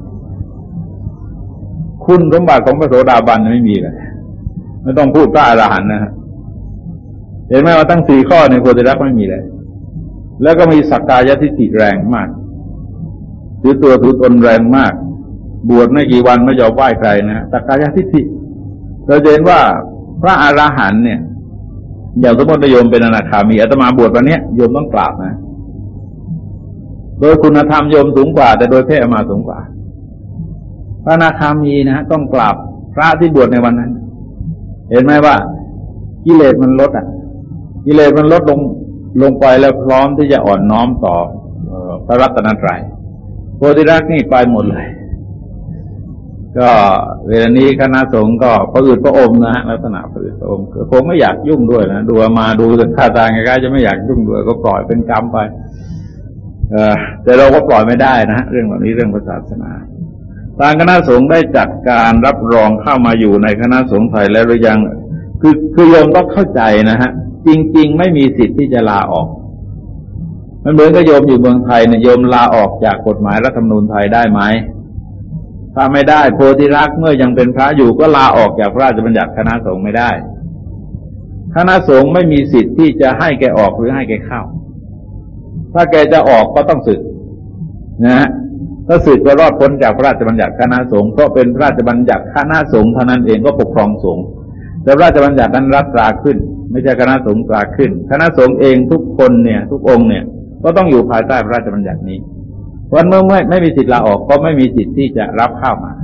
คุณสมบัติของพระโสดาบันไม่มีเลยไม่ต้องพูดพระอรหันต์นะฮะเห็นไหมว่าตั้ง4ข้อในโพธิรักษ์ไม่มีเลยแล้วก็มีสักกายทิฏฐิแรงมากถือตัวถือตนแรงมากบวชไม่กี่วันไม่ยอมไหว้ใครนะสักกายทิฏฐิเราเห็นว่าพระอรหันต์เนี่ยอย่างสมมติโยมเป็นอนาคามีอาตมาบวชวันนี้โยมต้องกราบนะโดยคุณธรรมโยมสูงกว่าแต่โดยเพศอามาสูงกว่าพระอนาคามีนะต้องกราบพระที่บวชในวันนั้นเห็นไหมว่ากิเลสมันลดกิเลสมันลดลงไปแล้วพร้อมที่จะอ่อนน้อมต่อพระรัตนตรัยโพธิรักษ์นี่ไปหมดเลยก็เวลานี้คณะสงฆ์ก็ประอืดประอมนะลักษณะประอืดประอมคงไม่อยากยุ่งด้วยนะดูมาดูท่าทางใกล้ๆจะไม่อยากยุ่งด้วยก็ปล่อยเป็นกรรมไปแต่เราก็ปล่อยไม่ได้นะเรื่องแบบนี้เรื่องศาสนาทางคณะสงฆ์ได้จัดการรับรองเข้ามาอยู่ในคณะสงฆ์ไทยแล้วหรือยังคือโยมต้องเข้าใจนะฮะจริงๆไม่มีสิทธิ์ที่จะลาออกมันเหมือนกับโยมอยู่เมืองไทยเนี่ยโยมลาออกจากกฎหมายรัฐธรรมนูญไทยได้ไหมถ้าไม่ได้โพธิรักษ์เมื่อยังเป็นพระอยู่ก็ลาออกจากพระราชบัญญัติคณะสงฆ์ไม่ได้คณะสงฆ์ไม่มีสิทธิ์ที่จะให้แกออกหรือให้แกเข้าถ้าแกจะออกก็ต้องสึกนะฮะถ้าสึกก็รอดพ้นจากพระราชบัญญัติคณะสงฆ์เพราะเป็นพระราชบัญญัติคณะสงฆ์เท่านั้นเองก็ปกครองสงฆ์แต่พระราชบัญญัตินั้นรัฐตราขึ้นไม่ใช่คณะสงฆ์ตราขึ้นคณะสงฆ์เองทุกคนเนี่ยทุกองค์เนี่ยก็ต้องอยู่ภายใต้พระราชบัญญัตินี้วันเมื่อไม่มีสิทธิ์ลาออกก็ไม่มีสิทธิ์ที่จะรับเข้ามา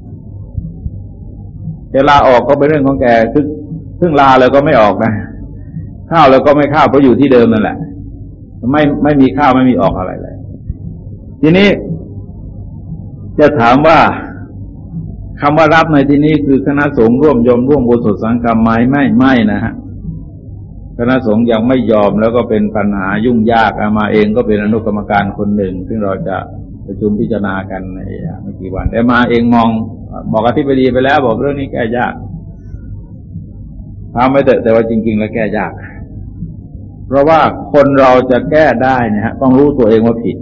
จะลาออกก็เป็นเรื่องของแกซึ่งลาแล้วก็ไม่ออกนะเข้าแล้วก็ไม่เข้าเพราะอยู่ที่เดิมนั่นแหละไม่มีเข้าไม่มีออกอะไรเลยทีนี้จะถามว่าคำว่ารับในที่นี้คือคณะสงฆ์ร่วมยอมร่วมอุโบสถสังฆกรรมไหมไม่นะฮะคณะสงฆ์ยังไม่ยอมแล้วก็เป็นปัญหายุ่งยากอามาเองก็เป็นอนุกรรมการคนหนึ่งซึ่งเราจะประชุมพิจารณากันในไม่กี่วันแต่มาเองบอกอธิบดีไปแล้วบอกเรื่องนี้แก้ยากทำไม่แต่ว่าจริงๆแล้วแก้ยากเพราะว่าคนเราจะแก้ได้เนี่ยฮะต้องรู้ตัวเองว่าผิด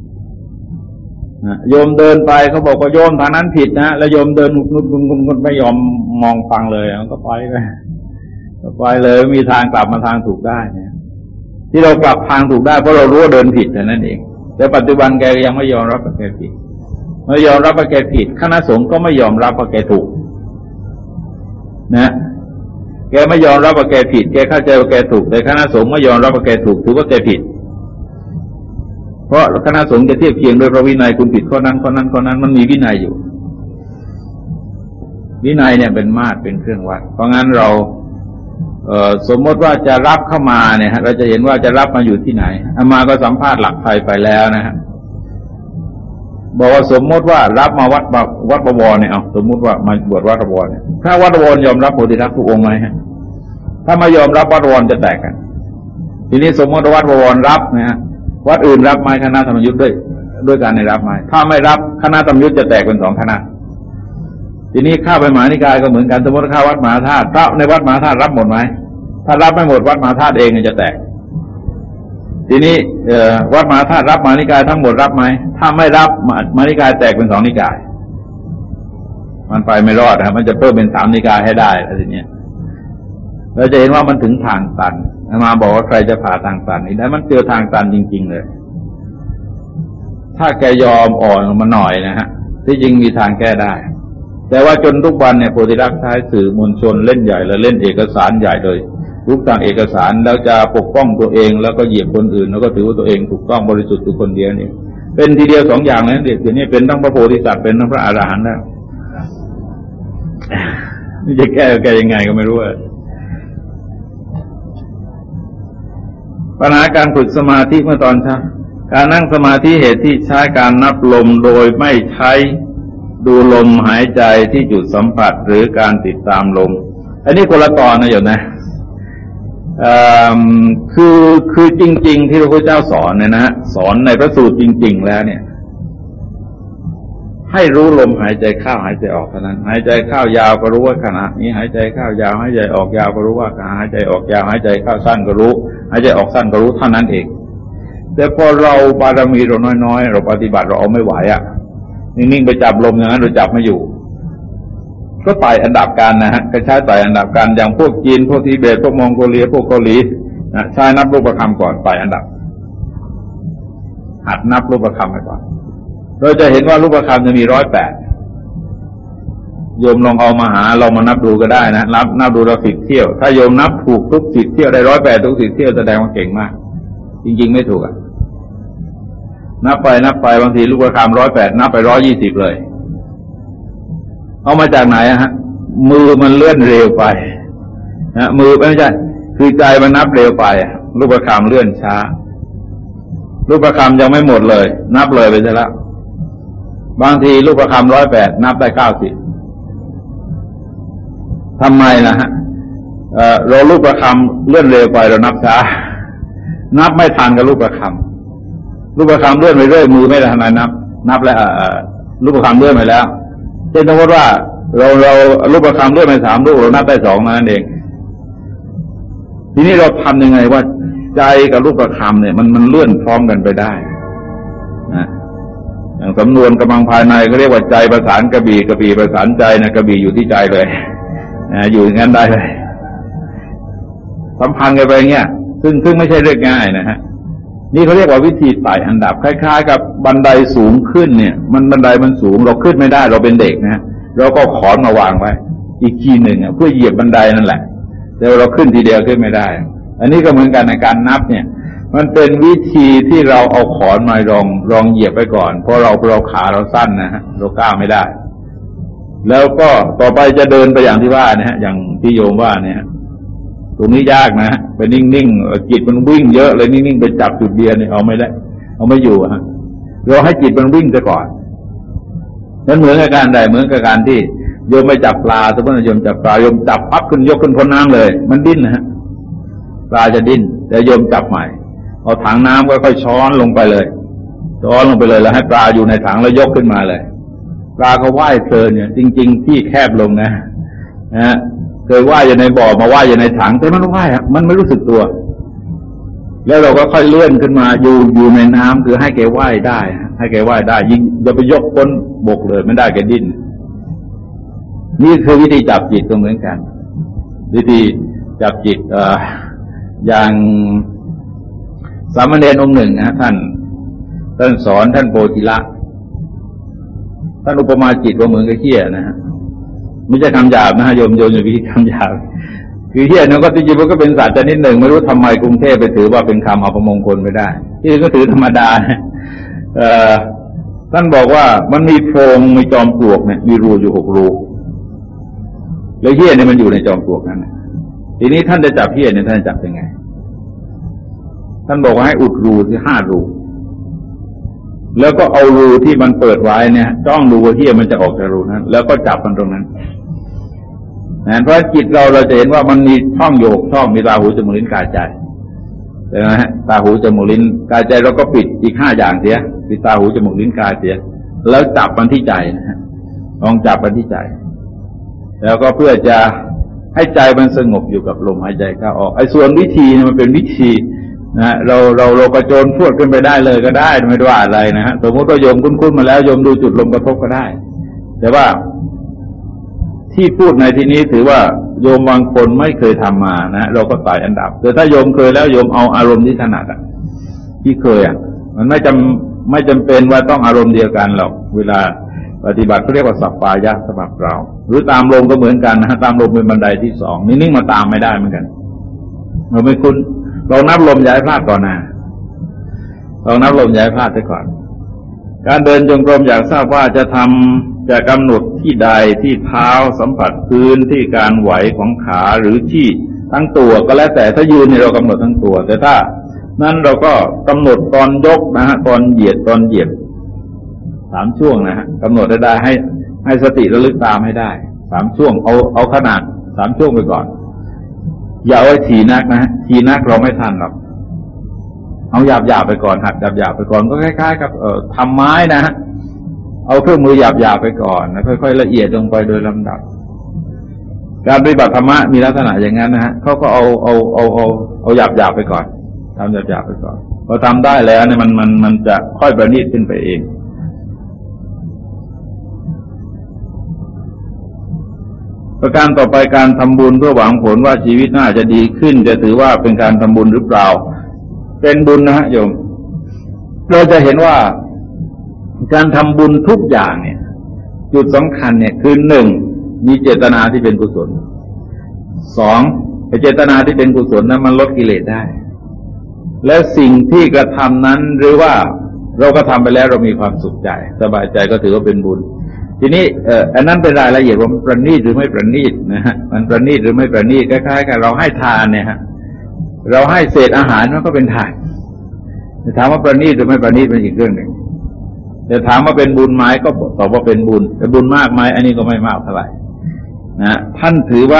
โยมเดินไปเขาบอกว่าโยมทางนั้นผิดนะแล้วโยมเดินงุนไม่ยอมมองฟังเลยมันก็ไปเลยมีทางกลับมาทางถูกได้เนี่ยที่เรากลับทางถูกได้เพราะเรารู้ว่าเดินผิดแต่นั้นเองแต่ปัจจุบันแกยังไม่ยอมรับว่าแกผิดไม่ยอมรับว่าแกผิดคณะสงฆ์ก็ไม่ยอมรับว่าแกถูกนะแกไม่ยอมรับว่าแกผิดแกเข้าใจว่าแกถูกแต่คณะสงฆ์ไม่ยอมรับว่าแกถูกถือว่าแกผิดเพราะคณะสงฆ์จะเทียบเคียงโดยพระวินัยคุณผิดข้อนั้นมันมีวินัยอยู่วินัยเนี่ยเป็นมาตรเป็นเครื่องวัดเพราะงั้นเราสมมติว่าจะรับเข้ามาเนี่ยเราจะเห็นว่าจะรับมาอยู่ที่ไหนอามาก็สัมภาษณ์หลักไทยไปแล้วนะฮะบอกว่าสมมติว่ารับมาวัดบวรเนี่ยเอาสมมติว่ามาบวชวัดบวรเนี่ยถ้าวัดบวรยอมรับโพธิรักษ์ทุกองค์ไหมฮะถ้าไม่ยอมรับวัดบวรจะแตกกันทีนี้สมมติว่าวัดบวรรับนะฮะวัดอื่นรับไหมคณะธรรมยุทธ์ด้วยการในรับไหมถ้าไม่รับคณะธรรมยุทธ์จะแตกเป็น2คณะทีนี้ข้าไปมหานิกายก็เหมือนกันสมมติข้าวัดมหาธาตุพระในวัดมหาธาตุรับหมดไหมถ้ารับไม่หมดวัดมหาธาตุเองจะแตกทีนี้วัดมหาธาตุรับมหานิกายทั้งหมดรับไหมถ้าไม่รับมหานิกายแตกเป็น2นิกายมันไปไม่รอดนะมันจะเพิ่มเป็น3นิกายให้ได้อะไรทีนี้เราจะเห็นว่ามันถึงทางตันมาบอกว่าใครจะผ่าทางตันนี่ได้มันเจอทางตันจริงๆเลยถ้าแกยอมอ่อนมาหน่อยนะฮะที่จริงมีทางแก้ได้แต่ว่าจนทุกวันเนี่ยโพธิรักษ์ใช้สื่อมวลชนเล่นใหญ่และเล่นเอกสารใหญ่เลยลุกต่างเอกสารแล้วจะปกป้องตัวเองแล้วก็เหยียบคนอื่นแล้วก็ถือว่าตัวเองถูกต้องบริสุทธิ์ตัวคนเดียวนี่เป็นทีเดียว2อย่างเลยเดี๋ยวนี้เป็นทั้งพระโพธิสัตว์เป็นทั้งพระอรหันต์แล้วนี่จะแก้ยังไงก็ไม่รู้ปัญหาการฝึกสมาธิเมื่อตอนเช้าการนั่งสมาธิเหตุที่ใช้การนับลมโดยไม่ใช้ดูลมหายใจที่จุดสัมผัสหรือการติดตามลมอันนี้คนละตอนนะโยมนะคือจริงๆที่พระพุทธเจ้าสอนเนี่ยนะสอนในพระสูตรจริงๆแล้วเนี่ยใให้รู้ลมหายใจเข้าหายใจออกเท่านั้นหายใจเข้ายาวก็รู้ว่าขณะนี้หายใจเข้ายาวหายใจออกยาวก็รู้ว่าขณะหายใจออกยาวหายใจเข้าสั้นก็รู้หายใจออกสั้นก็รู้เท่านั้นเองแต่พอเราบารมีเราน้อยๆเราปฏิบัติเราเอาไม่ไหวนิ่งๆไปจับลมอย่างนั้นเราจับไม่อยู่ก็ไต่อันดับกันนะฮะก็ใช้ไต่อันดับกันอย่างพวกจีนพวกทิเบตพวกมองโกเลียพวกเกาหลีใช้นับรูปคำก่อนไต่อันดับหัดนับรูปคำไปก่อนเราจะเห็นว่ารูปคำจะมี108โยมลองเอามาหาเรามานับดูก็ได้นะนับดูเรา10 เที่ยวถ้าโยมนับถูกทุก10 เที่ยวได้108ทุก10 เที่ยวแสดงว่าเก่งมากจริงๆไม่ถูกนับไปบางทีรูปคำ108นับไป120เลยเอามาจากไหนฮะมือมันเลื่อนเร็วไปนะมือไม่ใช่คือใจมันนับเร็วไปรูปคำเลื่อนช้ารูปคำยังไม่หมดเลยนับเลยไปซะแล้วบางทีรูปคำ108นับได้90ทำไมล่ะฮะเรารูปคำเลื่อนเร็วไปเรานับช้านับไม่ทันกับรูปคำเลื่อนไปเรื่อยมือไม่ทันนับแล้วรูปคำเลื่อนไปแล้วเช่นสมมติว่าเรารูปคำเลื่อนไป3 รูปเรานับได้2นั่นเองทีนี้เราทำยังไงว่าใจกับรูปคำเนี่ยมันเลื่อนพร้อมกันไปได้นะอย่างสำนวนกำลังภายในก็เรียกว่าใจประสานกระบี่ประสานใจนะกระบี่อยู่ที่ใจเลยอยู่อย่างนั้นได้เลยสัมพันธ์กันไปเงี้ยซึ่งไม่ใช่เรื่องง่ายนะฮะนี่เขาเรียกว่าวิธีไต่อันดับคล้ายๆกับบันไดสูงขึ้นเนี่ยบันไดมันสูงเราขึ้นไม่ได้เราเป็นเด็กนะเราก็ขอนมาวางไว้อีกทีหนึ่งเพื่อเหยียบบันไดนั่นแหละแต่เราขึ้นทีเดียวขึ้นไม่ได้อันนี้ก็เหมือนกันในการนับเนี่ยมันเป็นวิธีที่เราเอาขอนมาลองเหยียบไปก่อนเพราะเราขาเราสั้นนะฮะเราก้าวไม่ได้แล้วก็ต่อไปจะเดินไปอย่างที่ว่านะฮะอย่างที่โยมว่าเนี่ยตรงนี้ยากนะไปนิ่งๆจิตมันวิ่งเยอะเลยนิ่งๆไปจับจุดเดียวเนี่ยเอาไม่ได้เอาไม่อยู่ฮะเราให้จิตมันวิ่งซะก่อนนั้นเหมือนกับการใดเหมือนกับการที่โยมไปจับปลาสมมติโยมจับปลาโยมจับปั๊บขึ้นยกขึ้นพ้นน้ำเลยมันดิ้นนะฮะปลาจะดิ้นแต่โยมจับใหม่เอาถังน้ำค่อยๆช้อนลงไปเลยแล้วให้ปลาอยู่ในถังแล้วยกขึ้นมาเลยปลาเขาว่ายเพลินเนี่ยจริงๆที่แคบลงนะเคยว่ายอยู่ในบ่อมาว่ายอยู่ในถังแต่มันว่ายมันไม่รู้สึกตัวแล้วเราก็ค่อยเลื่อนขึ้นมาอยู่ในน้ำคือให้แกว่ายได้ยิ่งอย่าไปยกพ้นบกเลยไม่ได้แกดิ้นนี่คือวิธีจับจิตก็เหมือนกันวิธีจับจิตอย่างสามเณรองค์หนึ่งนะท่านสอนท่านโพธิละท่านอุปมาจิตว่าเหมือนกับเหี้ยนะฮะไม่ใช่คำหยาบนะฮะโยมอย่าไปคิดคำหยาบคือเหี้ยเนี่ยก็จริงๆมันก็เป็นสัตว์ชนิดหนึ่งไม่รู้ทำไมกรุงเทพไปถือว่าเป็นคำอัปมงคลไม่ได้ที่ก็ถือธรรมดาท่านบอกว่ามันมีโพรงมีจอมปลวกเนี่ยมีรูอยู่6 รูแล้วเหี้ยเนี่ยมันอยู่ในจอมปลวกนั้นทีนี้ท่านจะจับเหี้ยเนี่ยท่านจับยังไงท่านบอกว่าให้อุดรูที่5 รูแล้วก็เอารูที่มันเปิดไว้เนี่ยจ้องดูว่าเหี้ยมันจะออกจากรูนั้นแล้วก็จับมันตรงนั้นเพราะจิตเราจะเห็นว่ามันมีช่องโยกช่องมีตาหูจมูกลิ้นกายใจใช่ไหมฮะตาหูจมูกลิ้นกายใจเราก็ปิดอีก5 อย่างเสียปิดตาหูจมูกลิ้นกายเสียแล้วจับมันที่ใจนะฮะลองจับมันที่ใจแล้วก็เพื่อจะให้ใจมันสงบอยู่กับลมหายใจเข้าออกไอ้ส่วนวิธีเนี่ยมันเป็นวิธีนะเรากระโจนพรวดขึ้นไปได้เลยก็ได้ไม่ว่าอะไรนะฮะสมมติว่าโยมคุ้นๆมาแล้วโยมดูจุดลมกระทบก็ได้แต่ว่าที่พูดในที่นี้ถือว่าโยมบางคนไม่เคยทำมานะเราก็ไต่อันดับแต่ถ้าโยมเคยแล้วโยมเอาอารมณ์ที่ถนัดที่เคยมันไม่จำเป็นว่าต้องอารมณ์เดียวกันหรอกเวลาปฏิบัติเขาเรียกว่าสัปปายะสำหรับเราหรือตามลมก็เหมือนกันนะฮะตามลมเป็นบันไดที่2นิ่งๆมาตามไม่ได้เหมือนกันเราไม่คุ้นเรานับลมย้ายพลาดก่อนนะเรานับลมย้ายพลาดไปก่อนการเดินจงกรมอยากทราบว่าจะกำหนดที่ใดที่เท้าสัมผัสพื้นที่การไหวของขาหรือที่ทั้งตัวก็แล้วแต่ถ้ายืนเนี่ยเรากำหนดทั้งตัวแต่ถ้านั้นเราก็กำหนดตอนยกนะฮะตอนเหยียด3 ช่วงนะฮะกำหนดได้ให้สติระลึกตามให้ได้3 ช่วงเอาขนาด3 ช่วงไปก่อนอย่าเอาไว้ถี่นักนะฮะถี่นักเราไม่ทันหรอกเอาหยาบไปก่อนหัดหยาบไปก่อนก็คล้ายๆกับทำไม้นะฮะเอาเครื่องมือหยาบๆไปก่อนแล้วค่อยๆละเอียดลงไปโดยลำดับการปฏิบัติธรรมะมีลักษณะอย่างนั้นนะฮะเขาก็เอาหยาบๆไปก่อนทำหยาบๆไปก่อนพอทำได้แล้วเนี่ยมันจะค่อยประณีตขึ้นไปเองประการต่อไปการทำบุญเพื่อหวังผลว่าชีวิตน่าจะดีขึ้นจะถือว่าเป็นการทำบุญหรือเปล่าเป็นบุญนะฮะโยมเราจะเห็นว่าการทำบุญทุกอย่างเนี่ยจุดสำคัญเนี่ยคือหนึ่งมีเจตนาที่เป็นกุศลสองเจตนาที่เป็นกุศลนั้นมันลดกิเลสได้และสิ่งที่กระทำนั้นหรือว่าเราก็ทำไปแล้วเรามีความสุขใจสบายใจก็ถือว่าเป็นบุญทีนี้อันนั้นเป็นรายละเอียดว่ามันประณีตหรือไม่ประณีตนะฮะมันประณีตหรือไม่ประณีตคล้ายๆกับเราให้ทานเนี่ยฮะเราให้เศษอาหารมันก็เป็นทานแต่ถามว่าประณีตหรือไม่ประณีตเป็นอีกเรื่องหนึ่งแต่ถามว่าเป็นบุญไหมก็ตอบว่าเป็นบุญแต่บุญมากไหมอันนี้ก็ไม่มากเท่าไหร่นะท่านถือว่า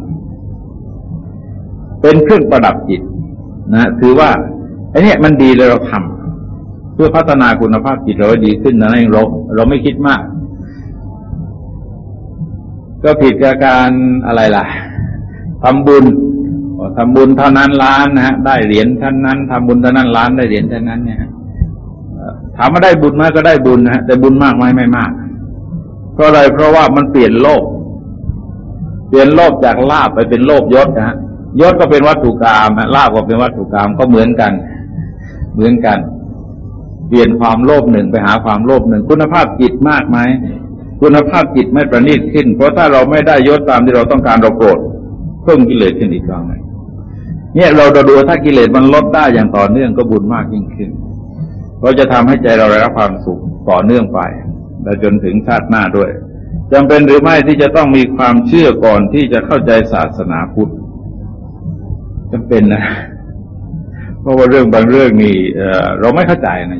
เป็นเครื่องประดับจิตนะถือว่าไอ้นี่มันดีเลยเราทำเพื่อพัฒนาคุณภาพจิตเราให้ดีขึ้นนะเราไม่คิดมากก็ผิดกับการอะไรล่ะทำบุญเท่านั้นล้านนะฮะได้เหรียญเท่านั้นทำบุญเท่านั้นล้านได้เหรียญเท่านั้นเนี่ยถามว่าได้บุญไหมก็ได้บุญนะฮะแต่บุญมากไหมไม่มากเพราะอะไรเพราะว่ามันเปลี่ยนโลกจากลาภไปเป็นโลภยศนะฮะยศก็เป็นวัตถุกรรมลาภก็เป็นวัตถุกรรมก็เหมือนกันเปลี่ยนความโลภหนึ่งไปหาความโลภหนึ่งคุณภาพจิตมากไหมคุณภาพจิตไม่ประณีตขึ้นเพราะถ้าเราไม่ได้ยศตามที่เราต้องการเราโกรธเพิ่มกิเลสขึ้นอีกครั้งหนึ่งเนี่ยเราดูถ้ากิเลสมันลดได้อย่างต่อเนื่องก็บุญมากยิ่งขึ้นเราจะทำให้ใจเราได้รับความสุขต่อเนื่องไปและจนถึงชาติหน้าด้วยจำเป็นหรือไม่ที่จะต้องมีความเชื่อก่อนที่จะเข้าใจศาสนาพุทธจำเป็นนะเพราะว่าเรื่องบางเรื่องนี่เราไม่เข้าใจนะ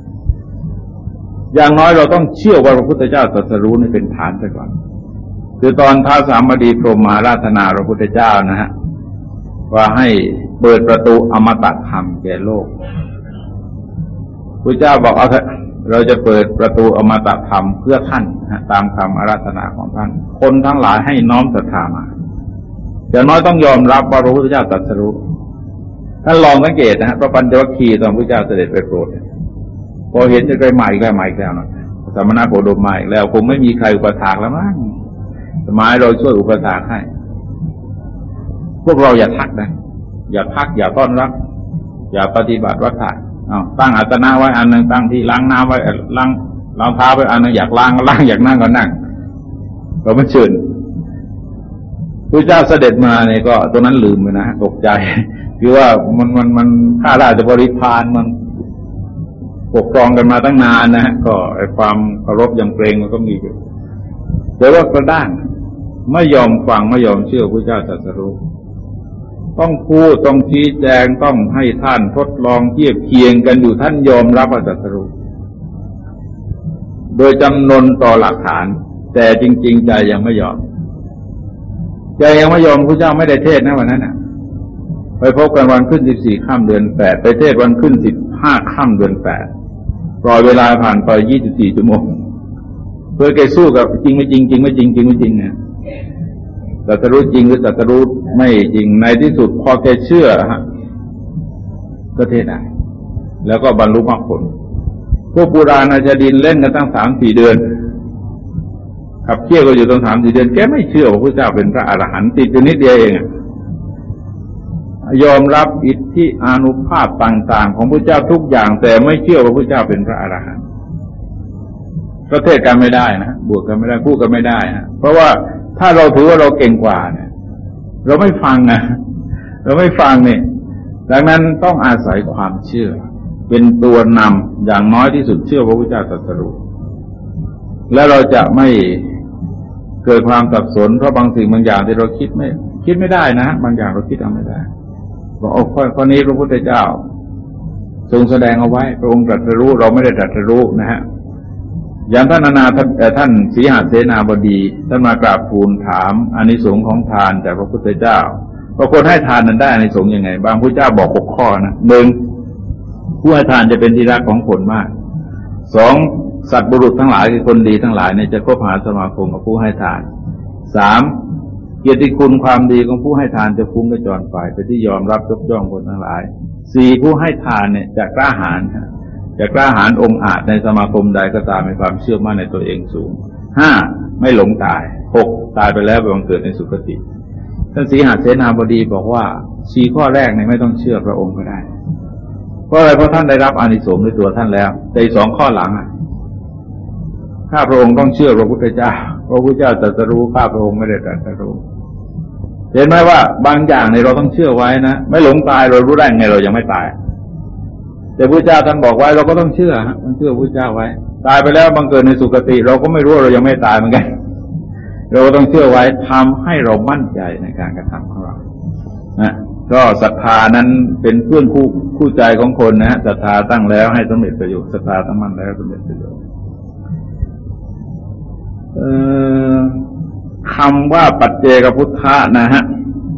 อย่างน้อยเราต้องเชื่อว่าพระพุทธเจ้าตรัสรู้นี่เป็นฐานซะก่อนคือตอนท้าวสามบดีพรหมมาราธนาพระพุทธเจ้านะฮะว่าให้เปิดประตูอมตะธรรมแก่โลกพระเจ้าบอกเอาเถอะเราจะเปิดประตูอมตะธรรมเพื่อท่านตามคำอาราธนาของท่านคนทั้งหลายให้น้อมศรัทธามาอย่างน้อยต้องยอมรับว่าพระพุทธเจ้าตรัสรู้ท่านลองสังเกตนะฮะพระปัญจวัคคีย์ตอนพระเจ้าเสด็จไปโปรดพอเห็นจะใกล้มาอีกแล้วนะสมณะโคดมมาอีกแล้วคงไม่มีใครอุปถากแล้วมั้งสมัยเราช่วยอุปถากให้พวกเราอย่าทักนะอย่าทักอย่าต้อนรับอย่าปฏิบัติวัฏฏะตั้งอาสนะไว้อันนึงตั้งที่ล้างน้ำไว้ล้างเท้าไว้อันนึงอยากล้างก็ล้างอยากนั่งก็นั่งเราไม่เชิญพระเจ้าเสด็จมาเนี่ยก็ตรงนั้นลืมไปนะตกใจคือว่ามันข้าราชบริพารมันปกครองกันมาตั้งนานนะฮะก็ไอ้ความเคารพอย่างเกรงมันก็มีอยู่แต่ว่ากระด้างไม่ยอมฟังไม่ยอมเชื่อพระเจ้าตรัสรู้ต้องพูดต้องชี้แจงต้องให้ท่านทดลองเทียบเคียงกันอยู่ท่านยอมรับว่าตรัสรู้โดยจำนนต่อหลักฐานแต่จริงๆใจยังไม่ยอมพระเจ้าไม่ได้เทศนะวันนั้นน่ะไปพบกันวันขึ้น14ค่ำเดือน8ไปเทศวันขึ้น15ค่ำเดือน8ปล่อยเวลาผ่านไป24ชั่วโมงเพื่อแกสู้กับจริงไม่จริงเนี่ยตรัสรู้จริงหรือตรัสรู้ไม่จริงในที่สุดพอแกเชื่อฮะก็เทศได้แล้วก็บรรลุมรรคผลพวกปุราณาชดินเล่นกันตั้ง 3-4 เดือนขับเคี่ยวก็อยู่ตั้ง 3-4 เดือนแกไม่เชื่อว่าพระเจ้าเป็นพระอรหันต์ติดอยู่นิดเดียวเองยอมรับอิทธิอานุภาพต่างๆของพระเจ้าทุกอย่างแต่ไม่เชื่อว่าพระเจ้าเป็นพระอรหันต์ก็เทศกันไม่ได้นะบวกกันไม่ได้พูดกันไม่ได้นะเพราะว่าถ้าเราถือว่าเราเก่งกว่าเนี่ยเราไม่ฟังเนี่ยดังนั้นต้องอาศัยความเชื่อเป็นตัวนำอย่างน้อยที่สุดเชื่อพระพุทธเจ้าตรัสรู้แล้วเราจะไม่เกิดความสับสนเพราะบางสิ่งบางอย่างที่เราคิดไม่ได้นะบางอย่างเราคิดไม่ได้บอกข้อนี้พระพุทธเจ้าทรงแสดงเอาไว้พระองค์ตรัสรู้เราไม่ได้ตรัสรู้นะฮะอย่างท่านสีหเสนาบดีท่านมากราบทูลถามอานิสงส์ของทานจากพระพุทธเจ้าว่าคนให้ทานนั้นได้อานิสงส์ยังไงบางพระเจ้าบอก6 ข้อนะ1ผู้ให้ทานจะเป็นที่รักของคนมาก2 สัตว์บุรุษทั้งหลายคือคนดีทั้งหลายเนี่ยจะคบหาสมาคมกับผู้ให้ทาน3เกียรติคุณความดีของผู้ให้ทานจะฟุ้งกระจรไปเป็นที่ยอมรับยกย่องคนทั้งหลาย4ผู้ให้ทานเนี่ยจะกล้าหาญองอาจในสมาคมใดก็ตามมีความเชื่อมั่นในตัวเองสูง5ไม่หลงตาย6ตายไปแล้วไปบังเกิดในสุคติท่านสีหเสนาบดีบอกว่า4ข้อแรกเนี่ยไม่ต้องเชื่อพระองค์ก็ได้เพราะอะไรเพราะท่านได้รับอานิสงส์ในตัวท่านแล้วแต่2ข้อหลังข้าพระองค์ต้องเชื่อพระพุทธเจ้าพระพุทธเจ้าตรัสรู้ข้าพระองค์ไม่ได้ตรัสรู้เห็นไหมว่าบางอย่างในเราต้องเชื่อไว้นะไม่หลงตายเรารู้ได้ไงเรายังไม่ตายแต่พระเจ้าท่านบอกไว้เราก็ต้องเชื่อต้องเชื่อพระเจ้าไว้ตายไปแล้วบังเกิดในสุคติเราก็ไม่รู้เรายังไม่ตายเหมือนกันเราก็ต้องเชื่อไว้ทำให้เรามั่นใจในการกระทำของเรานะก็ศรัทธานั้นเป็นเพื่อนคู่ใจของคนนะศรัทธาตั้งแล้วให้สำเร็จประโยชน์ศรัทธาตั้งมั่นแล้วสำเร็จประโยชน์คำว่าปัจเจกพุทธะนะฮะ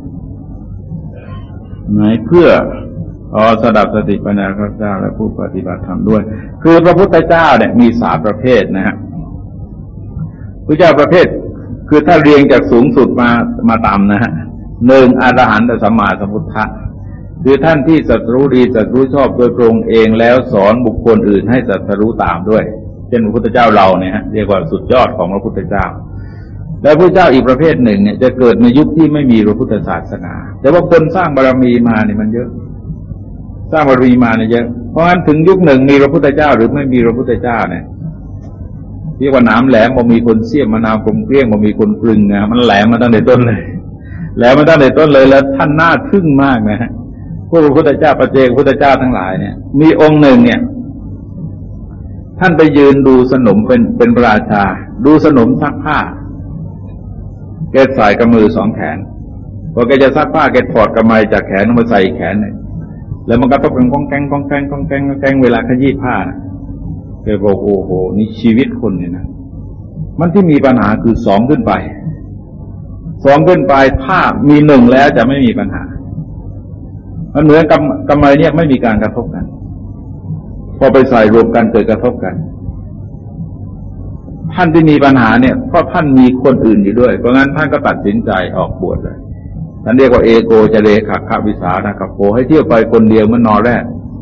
หมายเพื่อสดับสติปัญญาพระเจ้าและผู้ปฏิบัติธรรมด้วยคือพระพุทธเจ้าเนี่ยมี3ประเภทนะฮะพระเจ้าประเภทคือถ้าเรียงจากสูงสุดมาต่ำนะฮะ1อรหันตสัมมาสัมพุทธะคือท่านที่สัตรู้ดีสัตรู้ชอบโดยพระองค์เองแล้วสอนบุคคลอื่นให้สัตรู้ตามด้วยเช่นพระพุทธเจ้าเราเนี่ยฮะเรียกว่าสุดยอดของพระพุทธเจ้าแล้วพระเจ้าอีกประเภทหนึ่งเนี่ยจะเกิดในยุคที่ไม่มีพระพุทธศาสนาแต่ว่าคนสร้างบารมีมาเนี่ยมันเยอะสร้างบารมีมาเนี่ยเยอะเพราะฉะนั้นถึงยุคหนึ่งมีพระพุทธเจ้าหรือไม่มีพระพุทธเจ้าเนี่ยเรียกว่าน้ำแหลมบ่มีคนเสี้ยมมะนาวกลมเกลี้ยงบ่มีคนกลึงนะมันแหลมมาตั้งแต่ต้นเลยแหลมมาตั้งแต่ต้นเลยแล้วท่านน่าทึ่งมากนะฮะพวกพระพุทธเจ้าปัจเจกพุทธเจ้าทั้งหลายเนี่ยมีองค์หนึ่งเนี่ยท่านไปยืนดูสนมเป็นพระราชาดูสนมซักผ้าแกใส่กับมือ2แขนพอแกจะซักผ้าแกถอดกำไมจากแขนมาใส่แขนนึงแล้วมันก็ต้องเป็นก้องแกงก้องแกงก้องแกงก้องแกงเวลาขยี้ผ้านะแกบอกโอ้โหนี่ชีวิตคนเนี่ยนะมันที่มีปัญหาคือ2ขึ้นไปผ้ามี1แล้วจะไม่มีปัญหามันเหมือนกำไมเนี่ยไม่มีการกระทบกันพอไปใส่รวมกันเกิดกระทบกันท่านที่มีปัญหาเนี่ยเพราะท่านมีคนอื่นอยู่ด้วยเพราะงั้นท่านก็ตัดสินใจออกบวชเลยท่านเรียกว่าเอโกจเรขักขวิสานะครับโผให้เที่ยวไปคนเดียวเหมือนนอแรก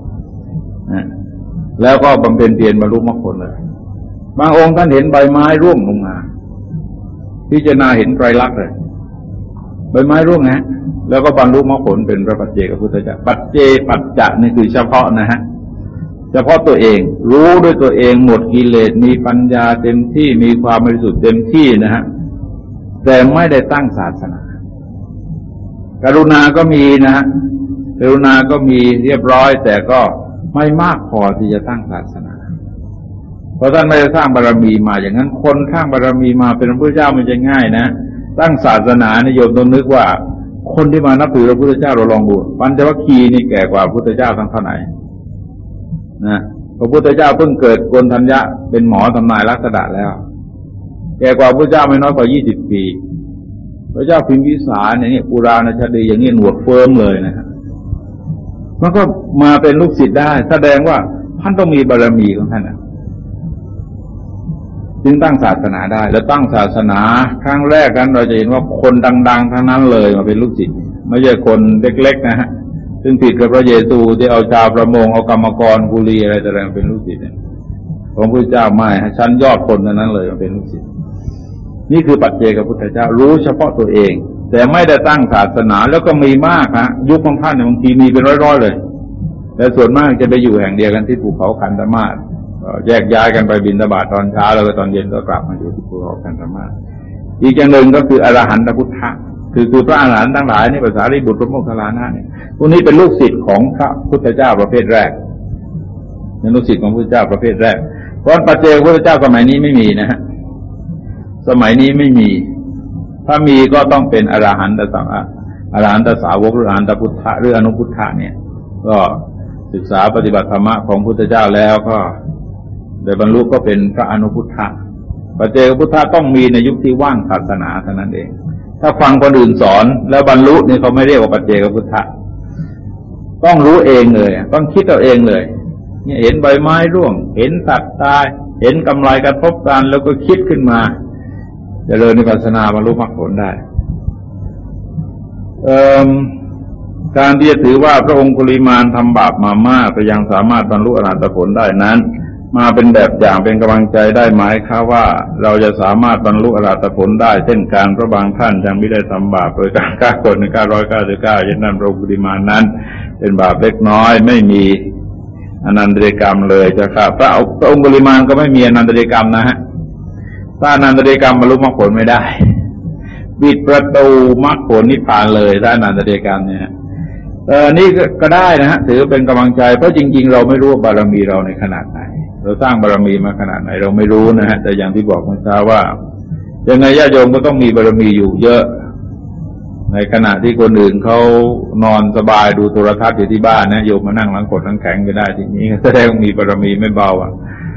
แล้วก็บำเพ็ญเพียรบรรลุมรรคผลเลยบางองค์ท่านเห็นใบไม้ร่วงลงมาพิจารณาเห็นไตรลักษณ์เลยใบไม้ร่วงนะแล้วก็บรรลุมรรคผลเป็นพระปัจเจกพุทธเจ้าปัจเจปัจจะนี่คือเฉพาะนะฮะเฉพาะตัวเองรู้ด้วยตัวเองหมดกิเลสมีปัญญาเต็มที่มีความบริสุทธิ์เต็มที่นะฮะแต่ไม่ได้ตั้งศาสนากรุณาก็มีนะฮะกรุณาก็มีเรียบร้อยแต่ก็ไม่มากพอที่จะตั้งศาสนาเพราะท่านไม่ได้สร้างบารมีมาอย่างนั้นคนสร้างบารมีมาเป็นพระพุทธเจ้ามันจะง่ายนะตั้งศาสนานิยมต้องนึกว่าคนที่มานับถือพระพุทธเจ้าเราลองดูปัญจวัคคีย์นี่แก่กว่าพระพุทธเจ้าทั้งเท่าไหร่นะพระพุทธเจ้าเพิ่งเกิดโกณฑัญญะเป็นหมอทำนายลักษณะแล้วแก่กว่าพระเจ้าไม่น้อยกว่า20 ปีพระเจ้าพิมพิสารอย่างนี้ปุราณชาดีอย่างนี้หนวดเฟิร์มเลยนะครับมันก็มาเป็นลูกศิษย์ได้แสดงว่าท่านต้องมีบารมีของท่านจึงตั้งศาสนาได้แล้วตั้งศาสนาครั้งแรกนั้นเราจะเห็นว่าคนดังๆทั้งนั้นเลยมาเป็นลูกศิษย์ไม่ใช่คนเล็กๆนะฮะซึ่งผิดกับพระเยซูที่เอาชาวประมงเอากรรมกรกุลีอะไรต่างๆเป็นลูกศิษย์ของพระเจ้าไม่ชั้นยอดคนนั้นเลยมาเป็นลูกศิษย์นี่คือปัจเจกพุทธเจ้ารู้เฉพาะตัวเองแต่ไม่ได้ตั้งศาสนาแล้วก็มีมากฮะยุคของท่านบางทีมีเป็นร้อยๆเลยแต่ส่วนมากจะไปอยู่แห่งเดียวกันที่ภูเขาคันธมาศแยกย้ายกันไปบิณฑบาตตอนเช้าแล้วก็ตอนเย็นก็กลับมาอยู่ที่ภูเขาคันธมาศอีกอย่างหนึ่งก็คืออรหันตพุทธะคือพระอรหันต์ทั้งหลายนี่ภาษาลิบุตรพระโมคคัลลานะเนี่ยพวกนี้เป็นลูกศิษย์ของพระพุทธเจ้าประเภทแรกเป็นลูกศิษย์ของพระพุทธเจ้าประเภทแรกเพราะปัจเจกพุทธเจ้าสมัยนี้ไม่มีนะฮะสมัยนี้ไม่มีถ้ามีก็ต้องเป็นอรหันตสาวกหรืออรหันตพุทธะหรืออนุพุทธะเนี่ยก็ศึกษาปฏิบัติธรรมะของพุทธเจ้าแล้วก็ได้บรรลุก็เป็นพระอนุพุทธะปัจเจกพุทธะต้องมีในยุคที่ว่างศาสนาเท่านั้นเองถ้าฟังคนอื่นสอนแล้วบรรลุนี่เขาไม่เรียกว่าปัจเจกพุทธะต้องรู้เองเลยต้องคิดเอาเองเลยเนี่ยเห็นใบไม้ร่วงเห็นสัตว์ตายเห็นกำไรกระทบกันแล้วก็คิดขึ้นมาเจริญวิปัสสนาบรรลุมรรคผลได้การที่จะถือว่าพระองคุลิมานทำบาปมามากแต่ยังสามารถบรรลุอรหัตผลได้นั้นมาเป็นแบบอย่างเป็นกำลังใจได้ไหมคะว่าเราจะสามารถบรรลุอรหัตผลได้เช่นการเพราะบางท่านยังไม่ได้ทำบาปโดยการฆ่าคนใน999เช่นนั้นพระองคุลิมานนั้นเป็นบาปเล็กน้อยไม่มีอนันตริยกรรมเลยจะฆ่าพระองคุลิมานก็ไม่มีอนันตริยกรรมนะฮะถ้าอนันตริยกรรมบรรลุมรรคผลไม่ได้ปิดประตูมรรคผลนิพพานเลยถ้าอนันตริยกรรมเนี่ยนี่ก็ได้นะฮะถือเป็นกำลังใจเพราะจริงๆเราไม่รู้บารมีเราในขนาดไหนเราสร้างบารมีมาขนาดไหนเราไม่รู้นะฮะแต่อย่างที่บอกเมื่อเช้าว่ายังไงญาติโยมก็ต้องมีบารมีอยู่เยอะในขณะที่คนอื่นเขานอนสบายดูโทรทัศน์อยู่ที่บ้านนะโยมมานั่งหลังกดหลังแข็งก็ได้ทีนี้แสดงว่ามีบารมีไม่เบาอ่ะ